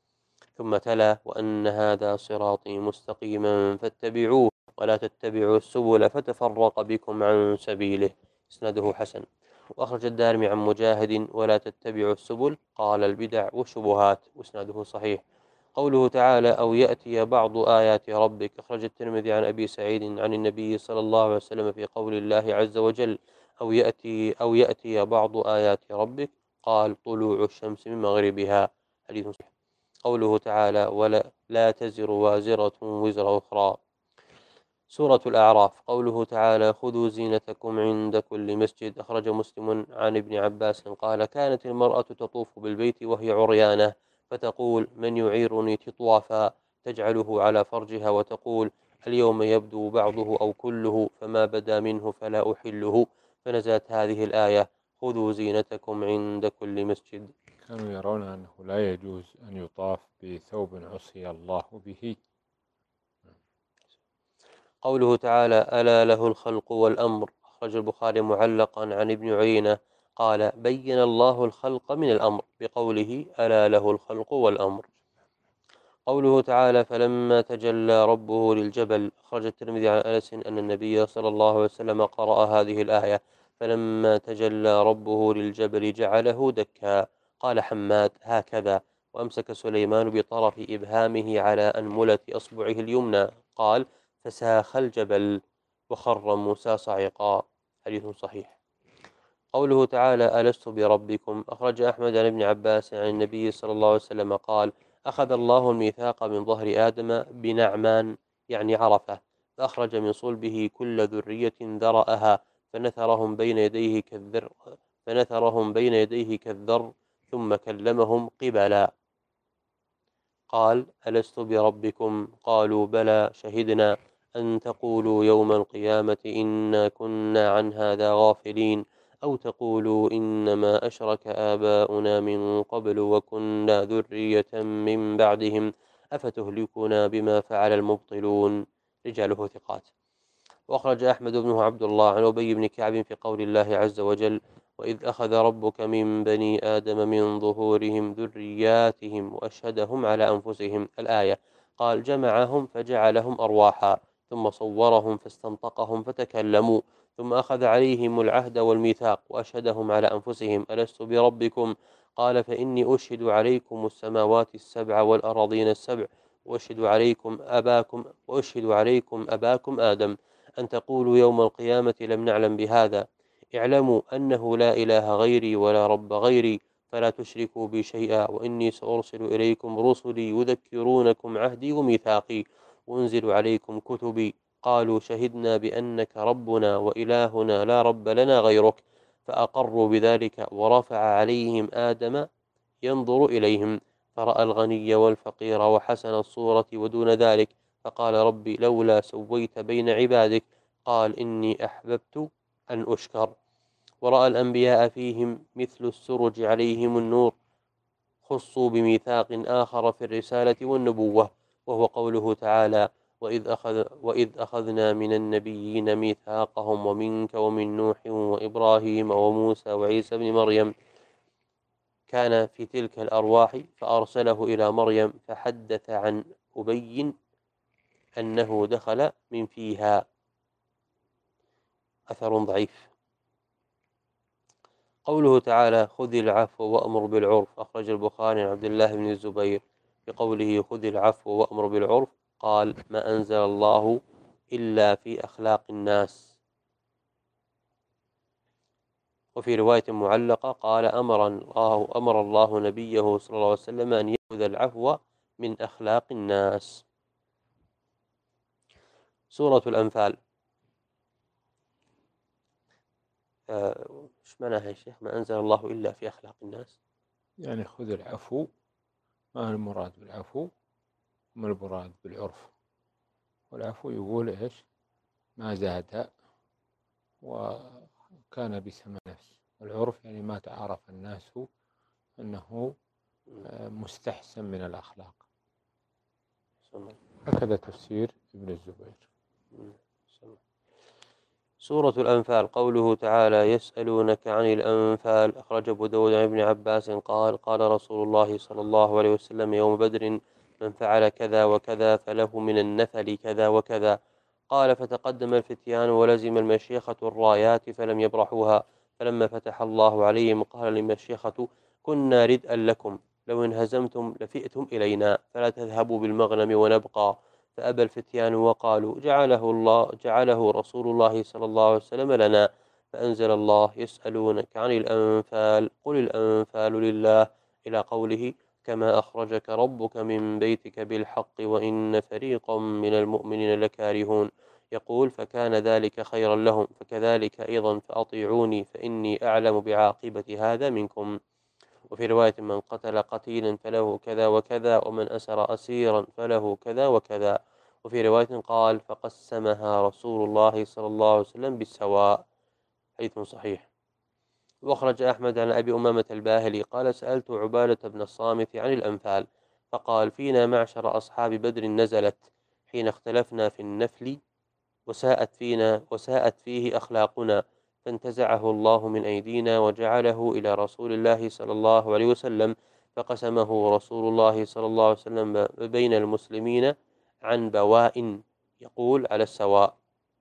ثم تلا وأن هذا صراطي مستقيما فاتبعوه ولا تتبعوا السبل فتفرق بكم عن سبيله. إسناده حسن. وأخرج الدارمي عن مجاهد ولا تتبعوا السبل قال البدع والشبهات، وإسناده صحيح. قوله تعالى أو يأتي بعض آيات ربك. أخرج الترمذي عن أبي سعيد عن النبي صلى الله عليه وسلم في قول الله عز وجل أو يأتي, أو يأتي بعض آيات ربك قال طلوع الشمس من مغربها. حديث صحيح. قوله تعالى ولا لا تزر وازرة وزر أخرى. سورة الأعراف. قوله تعالى خذوا زينتكم عند كل مسجد. أخرج مسلم عن ابن عباس قال كانت المرأة تطوف بالبيت وهي عريانة فتقول من يعيرني تطوافا، تجعله على فرجها وتقول اليوم يبدو بعضه أو كله فما بدا منه فلا أحله. فنزلت هذه الآية: خذوا زينتكم عند كل مسجد. كانوا يرون أنه لا يجوز أن يطاف بثوب عصي الله به. قوله تعالى: ألا له الخلق والأمر. أخرج البخاري معلقا عن ابن عيينة قال: بين الله الخلق من الأمر بقوله: ألا له الخلق والأمر. قوله تعالى: فلما تجلى ربه للجبل. أخرج الترمذي عن أنس أن النبي صلى الله عليه وسلم قرأ هذه الآية: فلما تجلى ربه للجبل جعله دكا. قال حماد: هكذا. وأمسك سليمان بطرف إبهامه على أنملة أصبعه اليمنى. قال: فساخ الجبل وخر موسى صعقا. حديث صحيح. قوله تعالى: ألست بربكم. أخرج أحمد عن ابن عباس عن النبي صلى الله عليه وسلم قال: أخذ الله الميثاق من ظهر آدم بنعمان، يعني عرفة، فأخرج من صلبه كل ذرية ذرأها فنثرهم بين يديه كالذر فنثرهم بين يديه كالذر ثم كلمهم قبلا. قال: ألست بربكم؟ قالوا: بلى، شهدنا أن تقولوا يوم القيامة إنا كنا عن هذا غافلين، أو تقولوا إنما أشرك آباؤنا من قبل وكنا ذرية من بعدهم أفتهلكنا بما فعل المبطلون. رجاله ثقات. وأخرج أحمد بن عبد الله عن أبي بن كعب في قول الله عز وجل: وإذ أخذ ربك من بني آدم من ظهورهم ذرياتهم وأشهدهم على أنفسهم. الآية. قال: جمعهم فجعلهم أرواحا، ثم صورهم فاستنطقهم فتكلموا، ثم أخذ عليهم العهد والميثاق وأشهدهم على أنفسهم: ألست بربكم؟ قال: فإني أشهد عليكم السماوات السبع والأراضين السبع، وأشهد عليكم أباكم وأشهد عليكم أباكم آدم أن تقولوا يوم القيامة لم نعلم بهذا. اعلموا أنه لا إله غيري ولا رب غيري، فلا تشركوا بي شيئا، وإني سأرسل إليكم رسلي يذكرونكم عهدي وميثاقي وأنزل عليكم كتبي. قالوا: شهدنا بأنك ربنا وإلهنا لا رب لنا غيرك. فأقروا بذلك، ورفع عليهم آدم ينظر إليهم، فرأى الغني والفقير وحسن الصورة ودون ذلك، فقال: ربي لولا سويت بين عبادك. قال: إني أحببت أن أشكر. ورأى الأنبياء فيهم مثل السرج عليهم النور، خصوا بميثاق آخر في الرسالة والنبوة، وهو قوله تعالى: وإذ, أخذ وإذ أخذنا من النبيين ميثاقهم ومنك ومن نوح وإبراهيم وموسى وعيسى بن مريم. كان في تلك الأرواح فأرسله إلى مريم فحدث عن أبي أنه دخل من فيها. أثر ضعيف. قوله تعالى: خذ العفو وأمر بالعرف. أخرج البخاري عن عبد الله بن الزبير بقوله: خذ العفو وأمر بالعرف، قال: ما أنزل الله إلا في أخلاق الناس. وفي رواية معلقة قال: أمر الله, أمر الله نبيه صلى الله عليه وسلم أن يأخذ العفو من أخلاق الناس. سورة الأنفال. ايش معناها يا شيخ؟ ما أنزل الله إلا في أخلاق الناس؟ يعني خذ العفو، ما المراد بالعفو؟ ما المراد بالعرف؟ والعفو يقول إيش؟ ما زاد وكان بسم نفس. والعرف يعني ما تعرف الناس أنه مستحسن من الأخلاق. هكذا تفسير ابن الزبير. سورة الأنفال. قوله تعالى: يسألونك عن الأنفال. أخرج أبو داود عن ابن عباس قال: قال رسول الله صلى الله عليه وسلم يوم بدر: من فعل كذا وكذا فله من النفل كذا وكذا. قال: فتقدم الفتيان ولزم المشيخة الرايات فلم يبرحوها، فلما فتح الله عليهم قال للمشيخة: كنا ردءا لكم، لو انهزمتم لفئتم إلينا، فلا تذهبوا بالمغنم ونبقى. فأبى الفتيان وقالوا: جعله الله جعله رسول الله صلى الله عليه وسلم لنا. فأنزل الله: يسألونك عن الأنفال، قل الأنفال لله، إلى قوله: كما أخرجك ربك من بيتك بالحق وإن فريقا من المؤمنين لكارهون. يقول: فكان ذلك خيرا لهم، فكذلك أيضا فأطيعوني فإني أعلم بعاقبة هذا منكم. وفي رواية: من قتل قتيلا فله كذا وكذا، ومن أسر أسيرا فله كذا وكذا. وفي رواية قال فقسمها رسول الله صلى الله عليه وسلم بالسواء، حديث صحيح. وأخرج أحمد عن أبي أمامة الباهلي قال سألت عبادة بن الصامت عن الأنفال فقال فينا معشر أصحاب بدر نزلت حين اختلفنا في النفل وساءت فينا وساءت فيه أخلاقنا فانتزعه الله من أيدينا وجعله إلى رسول الله صلى الله عليه وسلم فقسمه رسول الله صلى الله عليه وسلم بين المسلمين عن بواء يقول على السواء.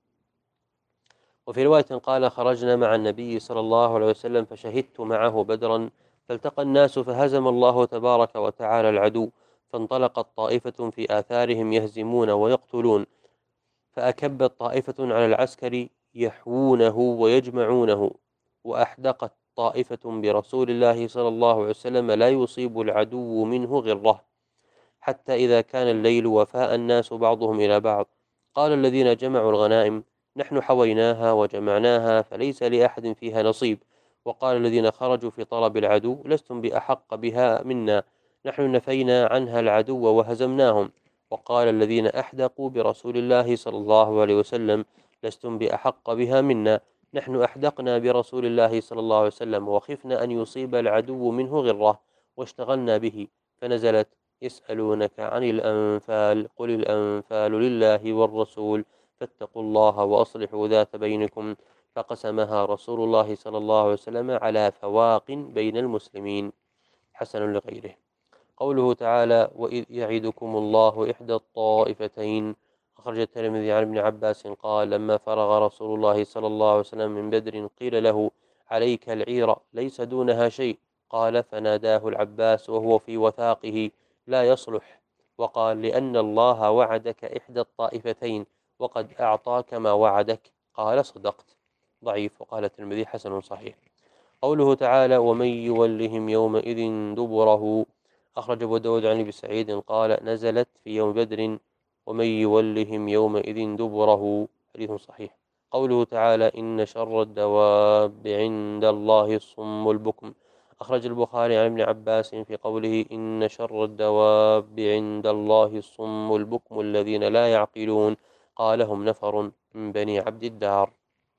وفي رواية قال خرجنا مع النبي صلى الله عليه وسلم فشهدت معه بدرا فالتقى الناس فهزم الله تبارك وتعالى العدو فانطلقت طائفة في آثارهم يهزمون ويقتلون فأكبت طائفة على العسكر يحوونه ويجمعونه وأحدقت طائفة برسول الله صلى الله عليه وسلم لا يصيب العدو منه غره حتى إذا كان الليل وفاء الناس بعضهم إلى بعض قال الذين جمعوا الغنائم نحن حويناها وجمعناها فليس لأحد فيها نصيب. وقال الذين خرجوا في طلب العدو لستم بأحق بها منا نحن نفينا عنها العدو وهزمناهم. وقال الذين أحدقوا برسول الله صلى الله عليه وسلم لستم بأحق بها منا نحن أحدقنا برسول الله صلى الله عليه وسلم وخفنا أن يصيب العدو منه غره واشتغلنا به. فنزلت يسألونك عن الأنفال قل الأنفال لله والرسول فاتقوا الله وأصلحوا ذات بينكم فقسمها رسول الله صلى الله عليه وسلم على فواق بين المسلمين، حسن لغيره. قوله تعالى وإذ يعدكم الله إحدى الطائفتين أخرج الترمذي عن ابن عباس قال لما فرغ رسول الله صلى الله عليه وسلم من بدر قيل له عليك العير ليس دونها شيء قال فناداه العباس وهو في وثاقه لا يصلح وقال لأن الله وعدك إحدى الطائفتين وقد أعطاك ما وعدك قال صدقت، ضعيف. وقال الترمذي حسن صحيح. قوله تعالى ومن يولهم يومئذ دبره أخرج أبو داود عن أبي سعيد قال نزلت في يوم بدر ومن يولهم يومئذ دبره، حديث صحيح. قوله تعالى إن شر الدواب عند الله الصم البكم أخرج البخاري عن ابن عباس في قوله إن شر الدواب عند الله الصم البكم الذين لا يعقلون قال هم نفر من بني عبد الدار.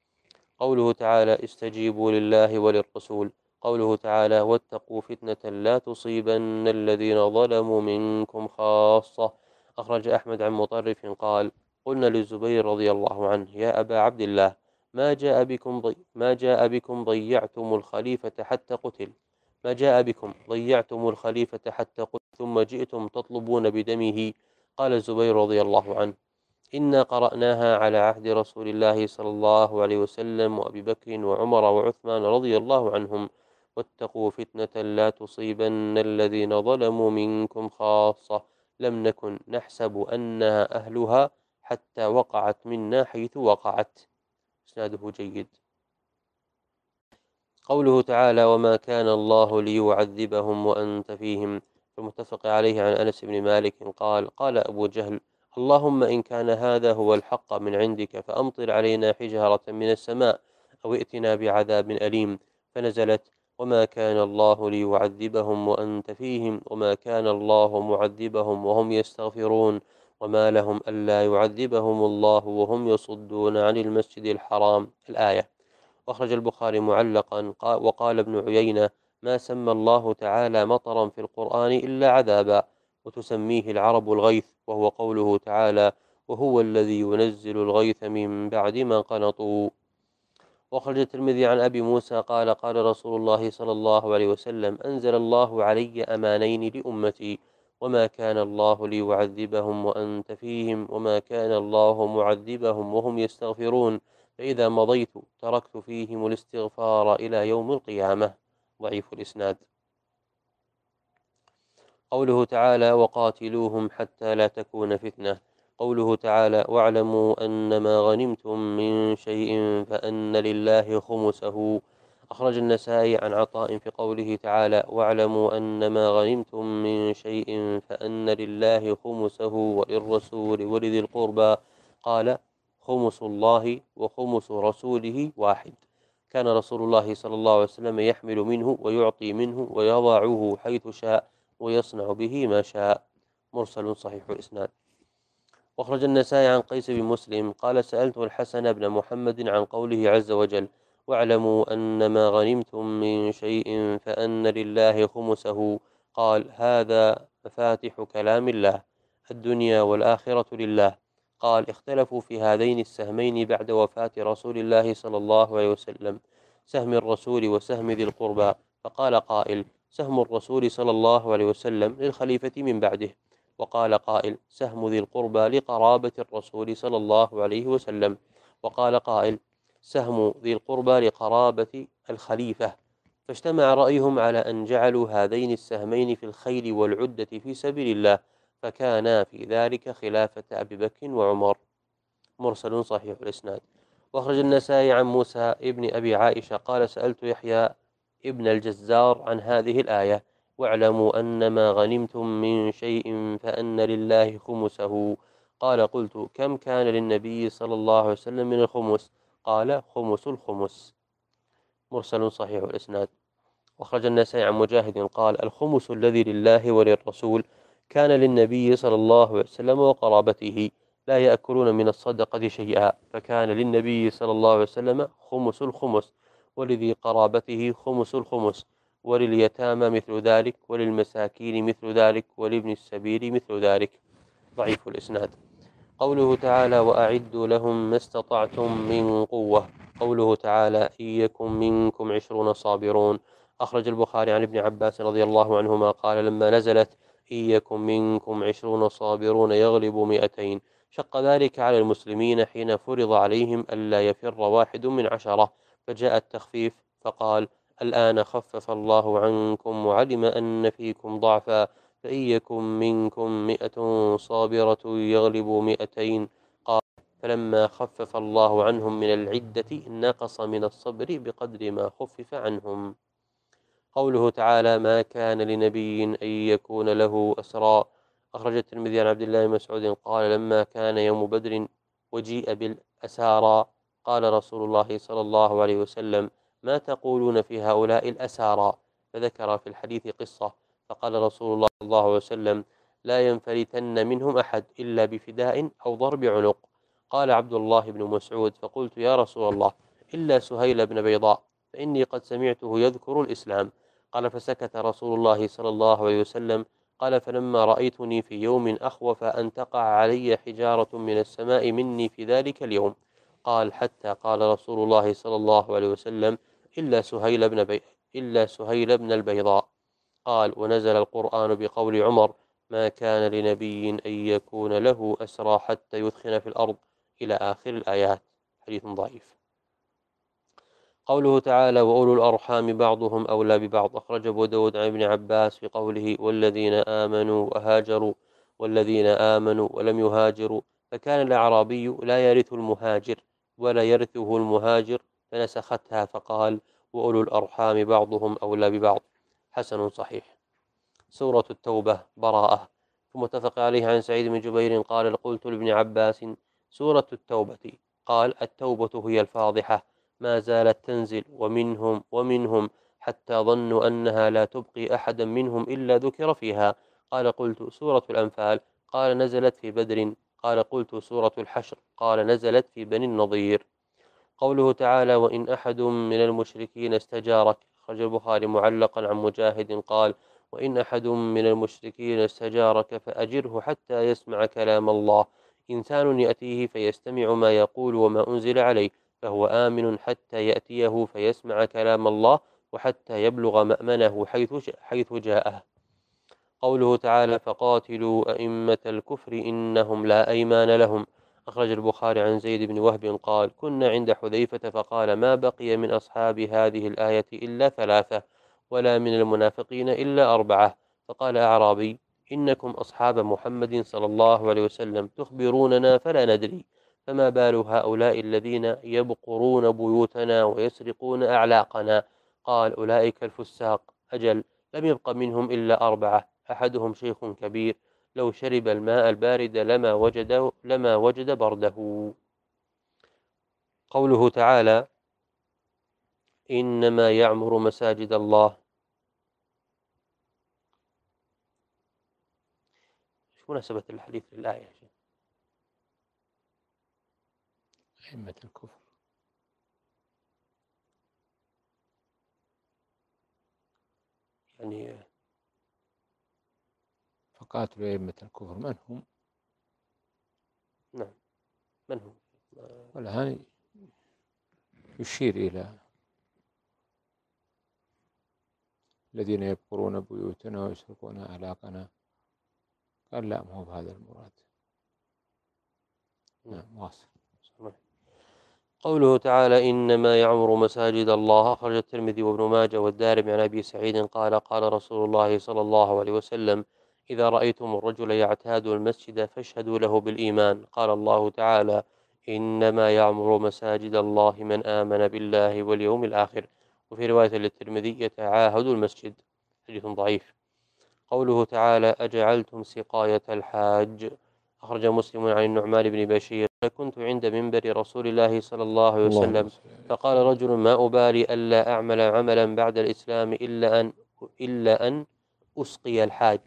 قوله تعالى استجيبوا لله وللرسول قوله تعالى واتقوا فتنة لا تصيبن الذين ظلموا منكم خاصة أخرج أحمد عن مطرف قال قلنا للزبير رضي الله عنه يا أبا عبد الله ما جاء بكم ضي ما جاء بكم ضيعتم الخليفة حتى قتل ما جاء بكم ضيعتم الخليفة حتى قتل ثم جئتم تطلبون بدمه قال الزبير رضي الله عنه إنا قرأناها على عهد رسول الله صلى الله عليه وسلم وأبي بكر وعمر وعثمان رضي الله عنهم واتقوا فتنة لا تصيبن الذين ظلموا منكم خاصة لم نكن نحسب أنها أهلها حتى وقعت منا حيث وقعت، إسناده جيد. قوله تعالى وما كان الله ليعذبهم وأنت فيهم المتفق عليه عن أنس بن مالك قال قال أبو جهل اللهم إن كان هذا هو الحق من عندك فأمطر علينا حجارة من السماء أو ائتنا بعذاب أليم فنزلت وما كان الله ليعذبهم وأنت فيهم وما كان الله معذبهم وهم يستغفرون وما لهم ألا يعذبهم الله وهم يصدون عن المسجد الحرام، الآية. أخرج البخاري معلقا وقال ابن عيينة ما سمى الله تعالى مطرا في القرآن إلا عذابا وتسميه العرب الغيث وهو قوله تعالى وهو الذي ينزل الغيث من بعد ما قنطوا. وأخرج الترمذي عن أبي موسى قال قال رسول الله صلى الله عليه وسلم أنزل الله علي أمانين لأمتي وما كان الله ليعذبهم وأنت فيهم وما كان الله معذبهم وهم يستغفرون فإذا مضيت تركت فيهم الاستغفار إلى يوم القيامة، ضعيف الإسناد. قوله تعالى وقاتلوهم حتى لا تكون فتنة قوله تعالى واعلموا أنما غنمتم من شيء فأن لله خمسه أخرج النسائي عن عطاء في قوله تعالى واعلموا أنما غنمتم من شيء فأن لله خمسه وللرسول ولذي القربى قال خمس الله وخمس رسوله واحد. كان رسول الله صلى الله عليه وسلم يحمل منه ويعطي منه ويضعه حيث شاء ويصنع به ما شاء، مرسل صحيح الإسناد. وأخرج النسائي عن قيس بن مسلم قال سألت الحسن بن محمد عن قوله عز وجل واعلموا أن ما غنمتم من شيء فأن لله خمسه قال هذا مفاتح كلام الله الدنيا والآخرة لله قال اختلفوا في هذين السهمين بعد وفاة رسول الله صلى الله عليه وسلم سهم الرسول وسهم ذي القربى فقال قائل سهم الرسول صلى الله عليه وسلم للخليفة من بعده وقال قائل سهم ذي القربى لقرابة الرسول صلى الله عليه وسلم وقال قائل سهم ذي القربى لقرابة الخليفة فاجتمع رأيهم على أن جعلوا هذين السهمين في الخيل والعدة في سبيل الله فكانا في ذلك خلافة أبي بكر وعمر. مرسل صحيح الإسناد. وأخرج النسائي عن موسى ابن أبي عائشة قال سألت يحيى ابن الجزار عن هذه الآية واعلموا أن ما غنمتم من شيء فأن لله خمسه قال قلت كم كان للنبي صلى الله عليه وسلم من الخمس قال خمس الخمس. مرسل صحيح الإسناد. وأخرج النسائي عن مجاهد قال الخمس الذي لله وللرسول كان للنبي صلى الله عليه وسلم وقرابته لا يأكلون من الصدقة شيئا فكان للنبي صلى الله عليه وسلم خمس الخمس ولذي قرابته خمس الخمس ولليتامى مثل ذلك وللمساكين مثل ذلك ولابن السبيل مثل ذلك. ضعيف الإسناد. قوله تعالى وأعدوا لهم ما استطعتم من قوة قوله تعالى إن يكن منكم عشرون صابرون أخرج البخاري عن ابن عباس رضي الله عنهما قال لما نزلت إن يكن منكم عشرون صابرون يغلبوا مئتين شق ذلك على المسلمين حين فرض عليهم ألا يفر واحد من عشرة فجاء التخفيف فقال الآن خفف الله عنكم وعلم أن فيكم ضعفا فإن يكن منكم مئة صابرة يغلبوا مئتين قال فلما خفف الله عنهم من العدة نقص من الصبر بقدر ما خفف عنهم. قوله تعالى ما كان لنبي أن يكون له أسرى أخرج الترمذي عن عبد الله بن مسعود قال لما كان يوم بدر وجيء بالأسارى قال رسول الله صلى الله عليه وسلم ما تقولون في هؤلاء الأسارى فذكر في الحديث قصة فقال رسول الله صلى الله عليه وسلم لا ينفلتن منهم أحد إلا بفداء أو ضرب عنق. قال عبد الله بن مسعود فقلت يا رسول الله إلا سهيل بن بيضاء فإني قد سمعته يذكر الإسلام قال فسكت رسول الله صلى الله عليه وسلم قال فلما رأيتني في يوم أخوف أن تقع علي حجارة من السماء مني في ذلك اليوم قال حتى قال رسول الله صلى الله عليه وسلم إلا سهيل بن بي... إلا سهيل بن البيضاء قال ونزل القرآن بقول عمر ما كان لنبي أن يكون له أسرى حتى يثخن في الأرض إلى آخر الآيات. حديث ضعيف. قوله تعالى وأولو الأرحام بعضهم أولى ببعض أخرج أبو داود عن ابن عباس في قوله والذين آمنوا وهاجروا والذين آمنوا ولم يهاجروا فكان الأعرابي لا يرث المهاجر ولا يرثه المهاجر فنسختها فقال وأولو الأرحام بعضهم أولى ببعض. حسن صحيح. سورة التوبة براءة. متفق عليه عن سعيد بن جبير قال قلت لابن عباس سورة التوبة قال التوبة هي الفاضحة ما زالت تنزل ومنهم ومنهم حتى ظنوا أنها لا تبقي أحدا منهم إلا ذكر فيها قال قلت سورة الأنفال قال نزلت في بدر قال قلت سورة الحشر قال نزلت في بني النضير. قوله تعالى وإن أحد من المشركين استجارك أخرج البخاري معلقا عن مجاهد قال وإن أحد من المشركين استجارك فأجره حتى يسمع كلام الله إنسان يأتيه فيستمع ما يقول وما أنزل عليه فهو آمن حتى يأتيه فيسمع كلام الله وحتى يبلغ مأمنه حيث حيث جاءه. قوله تعالى فقاتلوا أئمة الكفر إنهم لا أيمان لهم أخرج البخاري عن زيد بن وهب قال كنا عند حذيفة فقال ما بقي من أصحاب هذه الآية إلا ثلاثة ولا من المنافقين إلا أربعة فقال أعرابي إنكم أصحاب محمد صلى الله عليه وسلم تخبروننا فلا ندري فما بال هؤلاء الذين يبقرون بيوتنا ويسرقون أعلاقنا قال أولئك الفساق أجل لم يبق منهم إلا أربعة أحدهم شيخ كبير لو شرب الماء البارد لما وجد لما وجد برده. قوله تعالى إنما يعمر مساجد الله شو مناسبة الحديث للآية؟ أئمة الكفر. يعني فقاتلوا أئمة الكفر من هم؟ نعم، من هم؟ والآن يشير إلى الذين يبقرون بيوتنا ويسرقون أعلاقنا، قال لا، ما هو بهذا المراد. نعم، واصل. قوله تعالى إنما يعمر مساجد الله، أخرج الترمذي وابن ماجه والدارمي عن أبي سعيد قال قال رسول الله صلى الله عليه وسلم إذا رأيتم الرجل يعتاد المسجد فاشهدوا له بالإيمان. قال الله تعالى إنما يعمر مساجد الله من آمن بالله واليوم الآخر. وفي رواية للترمذي يتعاهد المسجد. حديث ضعيف. قوله تعالى أجعلتم سقاية الحاج، أخرج مسلم عن النعمان بن بشير كنت عند منبر رسول الله صلى الله عليه اللهم وسلم صل على فقال رجل ما أبالي ألا أعمل عملا بعد الإسلام إلا أن إلا أن أسقي الحاج.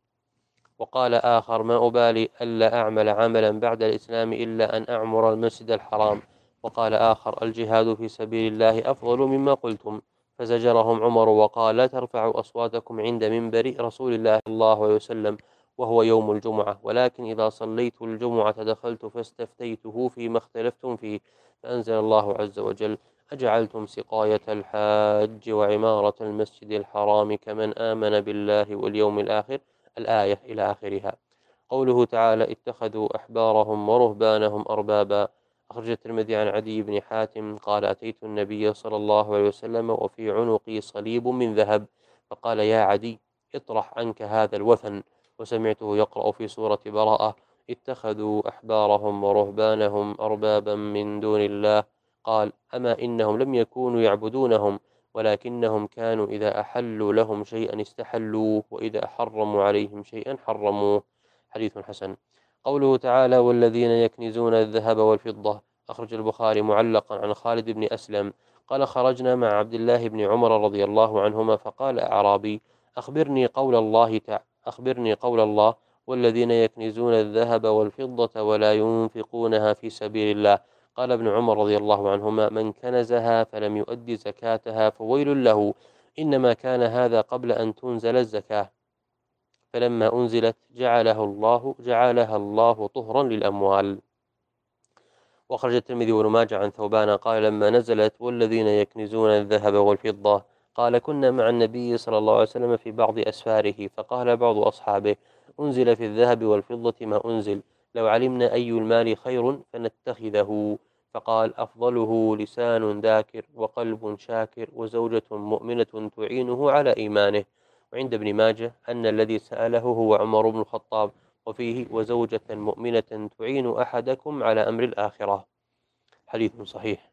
وقال آخر ما أبالي ألا أعمل عملا بعد الإسلام إلا أن أعمر المسجد الحرام. وقال آخر الجهاد في سبيل الله أفضل مما قلتم. فزجرهم عمر وقال لا ترفعوا أصواتكم عند منبر رسول الله صلى الله عليه وسلم وهو يوم الجمعة، ولكن إذا صليت الجمعة دخلت فاستفتيته فيما اختلفتم فيه، فأنزل الله عز وجل أجعلتم سقاية الحاج وعمارة المسجد الحرام كمن آمن بالله واليوم الآخر، الآية إلى آخرها. قوله تعالى اتخذوا أحبارهم ورهبانهم أربابا، أخرج الترمذي عن عدي بن حاتم قال أتيت النبي صلى الله عليه وسلم وفي عنقي صليب من ذهب، فقال يا عدي اطرح عنك هذا الوثن. وسمعته يقرأ في سورة براءة اتخذوا أحبارهم ورهبانهم أربابا من دون الله، قال أما إنهم لم يكونوا يعبدونهم ولكنهم كانوا إذا أحلوا لهم شيئا استحلوه وإذا حرموا عليهم شيئا حرموه. حديث حسن. قوله تعالى والذين يكنزون الذهب والفضة، أخرج البخاري معلقا عن خالد بن أسلم قال خرجنا مع عبد الله بن عمر رضي الله عنهما فقال أعرابي أخبرني قول الله تعالى أخبرني قول الله والذين يكنزون الذهب والفضة ولا ينفقونها في سبيل الله. قال ابن عمر رضي الله عنهما من كنزها فلم يؤد زكاتها فويل له، إنما كان هذا قبل أن تنزل الزكاة، فلما أنزلت جعله الله جعلها الله طهرا للأموال. وأخرج الترمذي وابن ماجه عن ثوبان قال لما نزلت والذين يكنزون الذهب والفضة قال كنا مع النبي صلى الله عليه وسلم في بعض أسفاره فقال بعض أصحابه أنزل في الذهب والفضة ما أنزل، لو علمنا أي المال خير فنتخذه، فقال أفضله لسان ذاكر وقلب شاكر وزوجة مؤمنة تعينه على إيمانه. وعند ابن ماجه أن الذي سأله هو عمر بن الخطاب، وفيه وزوجة مؤمنة تعين أحدكم على أمر الآخرة. حديث صحيح.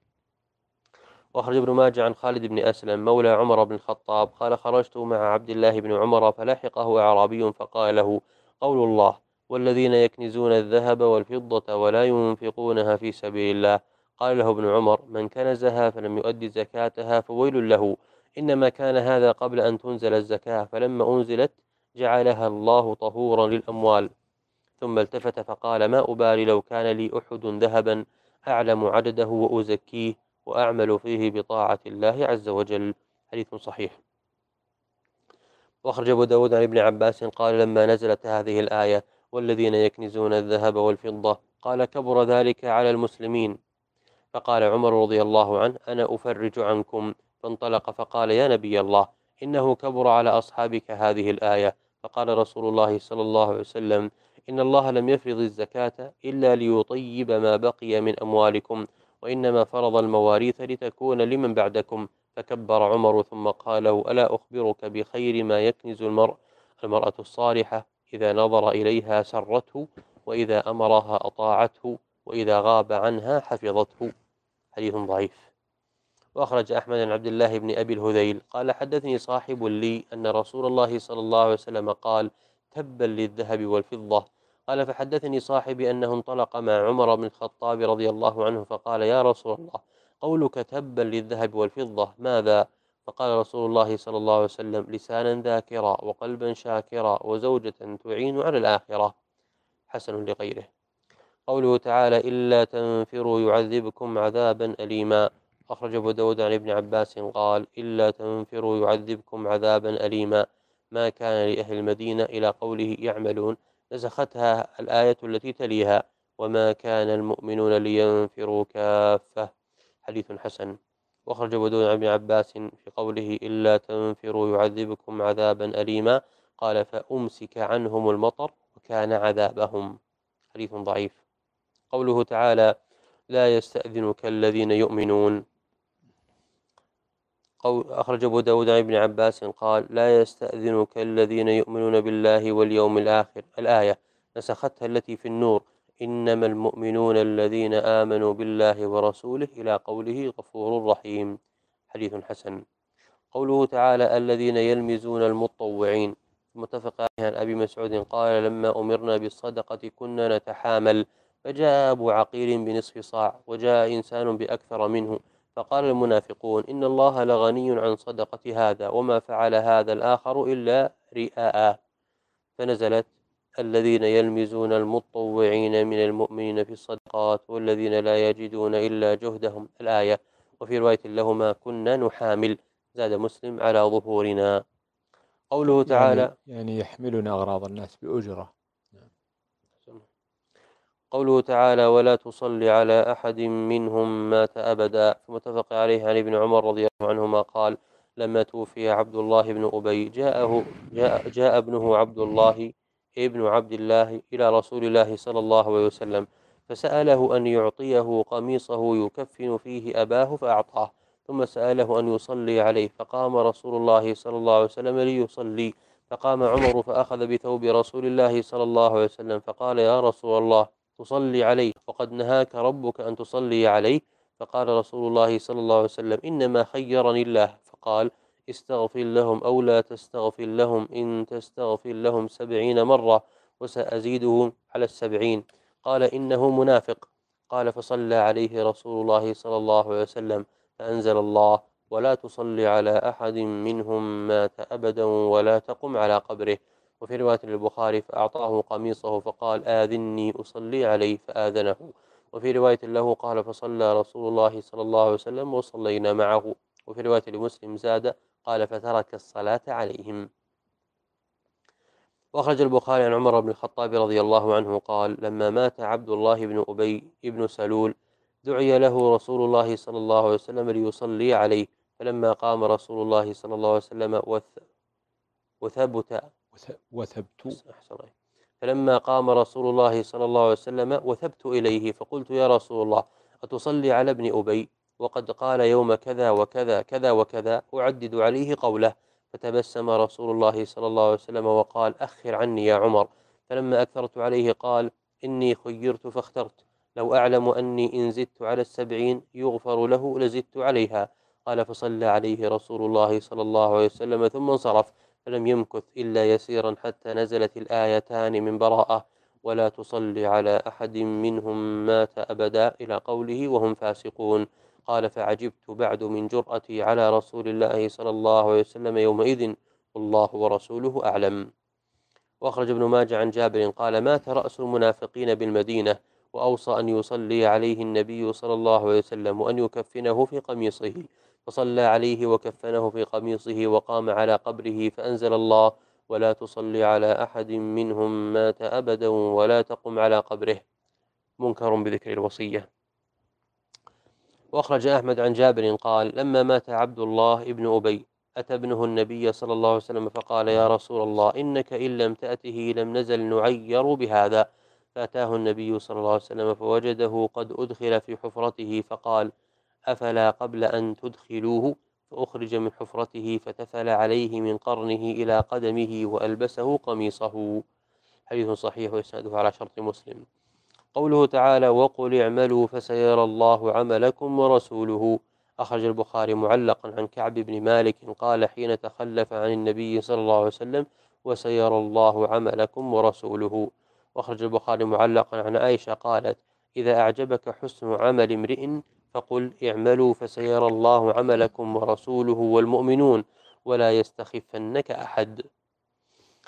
وأخرج ابن ماجه عن خالد بن أسلم مولى عمر بن الخطاب قال خرجت مع عبد الله بن عمر فلحقه أعرابي فقال له قول الله والذين يكنزون الذهب والفضة ولا ينفقونها في سبيل الله. قال له ابن عمر من كنزها فلم يؤد زكاتها فويل له، إنما كان هذا قبل أن تنزل الزكاة، فلما أنزلت جعلها الله طهورا للأموال. ثم التفت فقال ما أبالي لو كان لي أحد ذهبا أعلم عدده وأزكيه وأعمل فيه بطاعة الله عز وجل. حديث صحيح. وأخرج أبو داود عن ابن عباس قال لما نزلت هذه الآية والذين يكنزون الذهب والفضة قال كبر ذلك على المسلمين، فقال عمر رضي الله عنه أنا أفرج عنكم، فانطلق فقال يا نبي الله إنه كبر على أصحابك هذه الآية، فقال رسول الله صلى الله عليه وسلم إن الله لم يفرض الزكاة إلا ليطيب ما بقي من أموالكم، وإنما فرض المواريث لتكون لمن بعدكم. فكبر عمر ثم قال له ألا أخبرك بخير ما يكنز المرء المرأة الصالحة إذا نظر إليها سرته وإذا أمرها أطاعته وإذا غاب عنها حفظته. حديث ضعيف. وأخرج أحمد عن عبد الله بن أبي الهذيل قال حدثني صاحب لي أن رسول الله صلى الله عليه وسلم قال تبا للذهب والفضة. قال فحدثني صاحبي أنه انطلق مع عمر بن الخطاب رضي الله عنه فقال يا رسول الله قولك تبا للذهب والفضة ماذا؟ فقال رسول الله صلى الله عليه وسلم لسانا ذاكرا وقلبا شاكرا وزوجة تعين على الآخرة. حسن لغيره. قوله تعالى إلا تنفروا يعذبكم عذابا أليما. أخرج أبو داود عن ابن عباس قال إلا تنفروا يعذبكم عذابا أليما ما كان لأهل المدينة إلى قوله يعملون نسختها الآية التي تليها وما كان المؤمنون لينفروا كافة. حديث حسن. وأخرج أبو داود عن ابن عباس في قوله إلا تنفروا يعذبكم عذابا أليما قال فأمسك عنهم المطر وكان عذابهم. حديث ضعيف. قوله تعالى لا يستأذنك الذين يؤمنون. أخرج أبو داود عن ابن عباس قال لا يستأذنك الذين يؤمنون بالله واليوم الآخر الآية نسختها التي في النور إنما المؤمنون الذين آمنوا بالله ورسوله إلى قوله غفور رحيم. حديث حسن. قوله تعالى الذين يلمزون المطوعين متفق عليه عن أبي مسعود قال لما أمرنا بالصدقة كنا نتحامل فجاء أبو عقيل بنصف صاع وجاء إنسان بأكثر منه فقال المنافقون إن الله لغني عن صدقة هذا وما فعل هذا الآخر إلا رئاء فنزلت الذين يلمزون المطوعين من المؤمنين في الصدقات والذين لا يجدون إلا جهدهم الآية. وفي رواية لهما كنا نحامل زاد مسلم على ظهورنا. قوله تعالى يعني, يعني يحملون أغراض الناس بأجرة. قوله تعالى ولا تصل على أحد منهم مات أبدا متفق عليه عن ابن عمر رضي الله عنهما قال لما توفي عبد الله بن أبي جاءه جاء, جاء ابنه عبد الله ابن عبد الله إلى رسول الله صلى الله عليه وسلم فسأله أن يعطيه قميصه يكفن فيه أباه فأعطاه ثم سأله أن يصلي عليه فقام رسول الله صلى الله عليه وسلم ليصلي فقام عمر فأخذ بثوب رسول الله صلى الله عليه وسلم فقال يا رسول الله تصلي عليه وقد نهاك ربك أن تصلي عليه فقال رسول الله صلى الله عليه وسلم إنما خيرني الله فقال استغفر لهم أو لا تستغفر لهم إن تستغفر لهم سبعين مرة وسأزيده على السبعين قال إنه منافق قال فصلى عليه رسول الله صلى الله عليه وسلم فأنزل الله ولا تصلي على أحد منهم مات أبدا ولا تقم على قبره. وفي رواية للبخاري فأعطاه قميصه فقال آذني أصلي عليه فآذنه. وفي رواية له قال فصلى رسول الله صلى الله عليه وسلم وصلينا معه. وفي رواية لمسلم زاد قال فترك الصلاة عليهم. وأخرج البخاري عن عمر بن الخطاب رضي الله عنه قال لما مات عبد الله بن أبي بن سلول دعي له رسول الله صلى الله عليه وسلم ليصلي عليه فلما قام رسول الله صلى الله عليه وسلم وثبت وثبت فلما قام رسول الله صلى الله عليه وسلم وثبت إليه فقلت يا رسول الله أتصلي على ابن أبي وقد قال يوم كذا وكذا كذا وكذا أعدد عليه قوله فتبسم رسول الله صلى الله عليه وسلم وقال أخر عني يا عمر فلما أكثرت عليه قال إني خيرت فاخترت لو أعلم أني إن زدت على السبعين يغفر له لزدت عليها قال فصلى عليه رسول الله صلى الله عليه وسلم ثم انصرف فلم يمكث إلا يسيرا حتى نزلت الآيتان من براءة ولا تصلي على أحد منهم مات أبدا إلى قوله وهم فاسقون قال فعجبت بعد من جرأتي على رسول الله صلى الله عليه وسلم يومئذ والله ورسوله أعلم. وأخرج ابن ماجه عن جابر قال مات رأس المنافقين بالمدينة وأوصى أن يصلي عليه النبي صلى الله عليه وسلم وأن يكفنه في قميصه فصلى عليه وكفنه في قميصه وقام على قبره فأنزل الله ولا تصلي على أحد منهم مات أبدا ولا تقم على قبره منكر بذكر الوصية. وأخرج أحمد عن جابر قال لما مات عبد الله ابن أبي أتى ابنه النبي صلى الله عليه وسلم فقال يا رسول الله إنك إن لم تأته لم نزل نعير بهذا فأتاه النبي صلى الله عليه وسلم فوجده قد أدخل في حفرته فقال أفلا قبل أن تدخلوه فأخرج من حفرته فتفل عليه من قرنه إلى قدمه وألبسه قميصه. حديث صحيح وإسناده على شرط مسلم. قوله تعالى وقل اعملوا فسيرى الله عملكم ورسوله. أخرج البخاري معلقا عن كعب بن مالك قال حين تخلف عن النبي صلى الله عليه وسلم وسيرى الله عملكم ورسوله. وأخرج البخاري معلقا عن عائشة قالت إذا أعجبك حسن عمل امرئ فقل اعملوا فسيرى الله عملكم ورسوله والمؤمنون ولا يستخفنك أحد.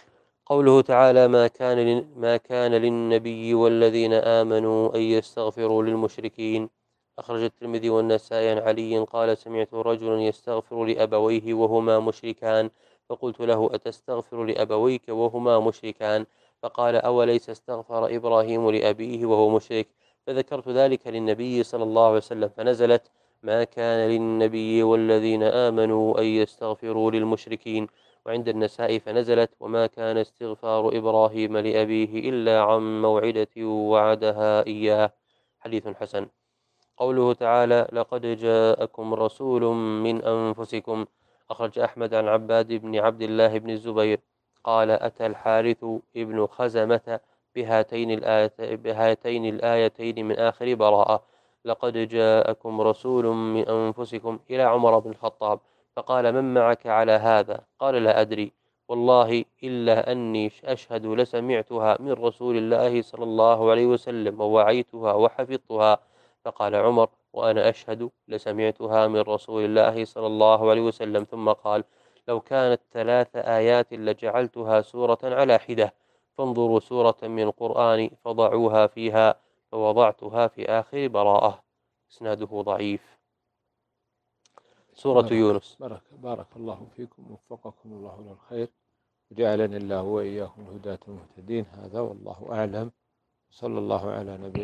قوله تعالى ما كان ما كان للنبي والذين آمنوا أن يستغفروا للمشركين. أخرج الترمذي والنسائي عن علي قال سمعت رجلا يستغفر لأبويه وهما مشركان، فقلت له أتستغفر لأبويك وهما مشركان؟ فقال أوليس استغفر إبراهيم لأبيه وهو مشرك؟ فذكرت ذلك للنبي صلى الله عليه وسلم فنزلت ما كان للنبي والذين آمنوا أن يستغفروا للمشركين. وعند النساء فنزلت وما كان استغفار إبراهيم لأبيه إلا عن موعدة وعدها إياه. حديث حسن. قوله تعالى لقد جاءكم رسول من أنفسكم. أخرج أحمد عن عباد بن عبد الله بن الزبير قال أتى الحارث ابن خزمة بهاتين الآية بهاتين الآيتين من آخر براءة لقد جاءكم رسول من أنفسكم إلى عمر بن الخطاب، فقال من معك على هذا؟ قال لا أدري والله إلا أني أشهد لسمعتها من رسول الله صلى الله عليه وسلم ووعيتها وحفظتها. فقال عمر وأنا أشهد لسمعتها من رسول الله صلى الله عليه وسلم. ثم قال لو كانت ثلاث آيات لجعلتها سورة على حدة، فانظروا سورة من القرآن فضعوها فيها، فوضعتها في آخر براءة. إسناده ضعيف. سورة بارك يونس. بارك بارك الله فيكم ووفقكم الله للخير وجعلني الله وإياكم الهداة المهتدين. هذا والله أعلم. صلى الله على نبينا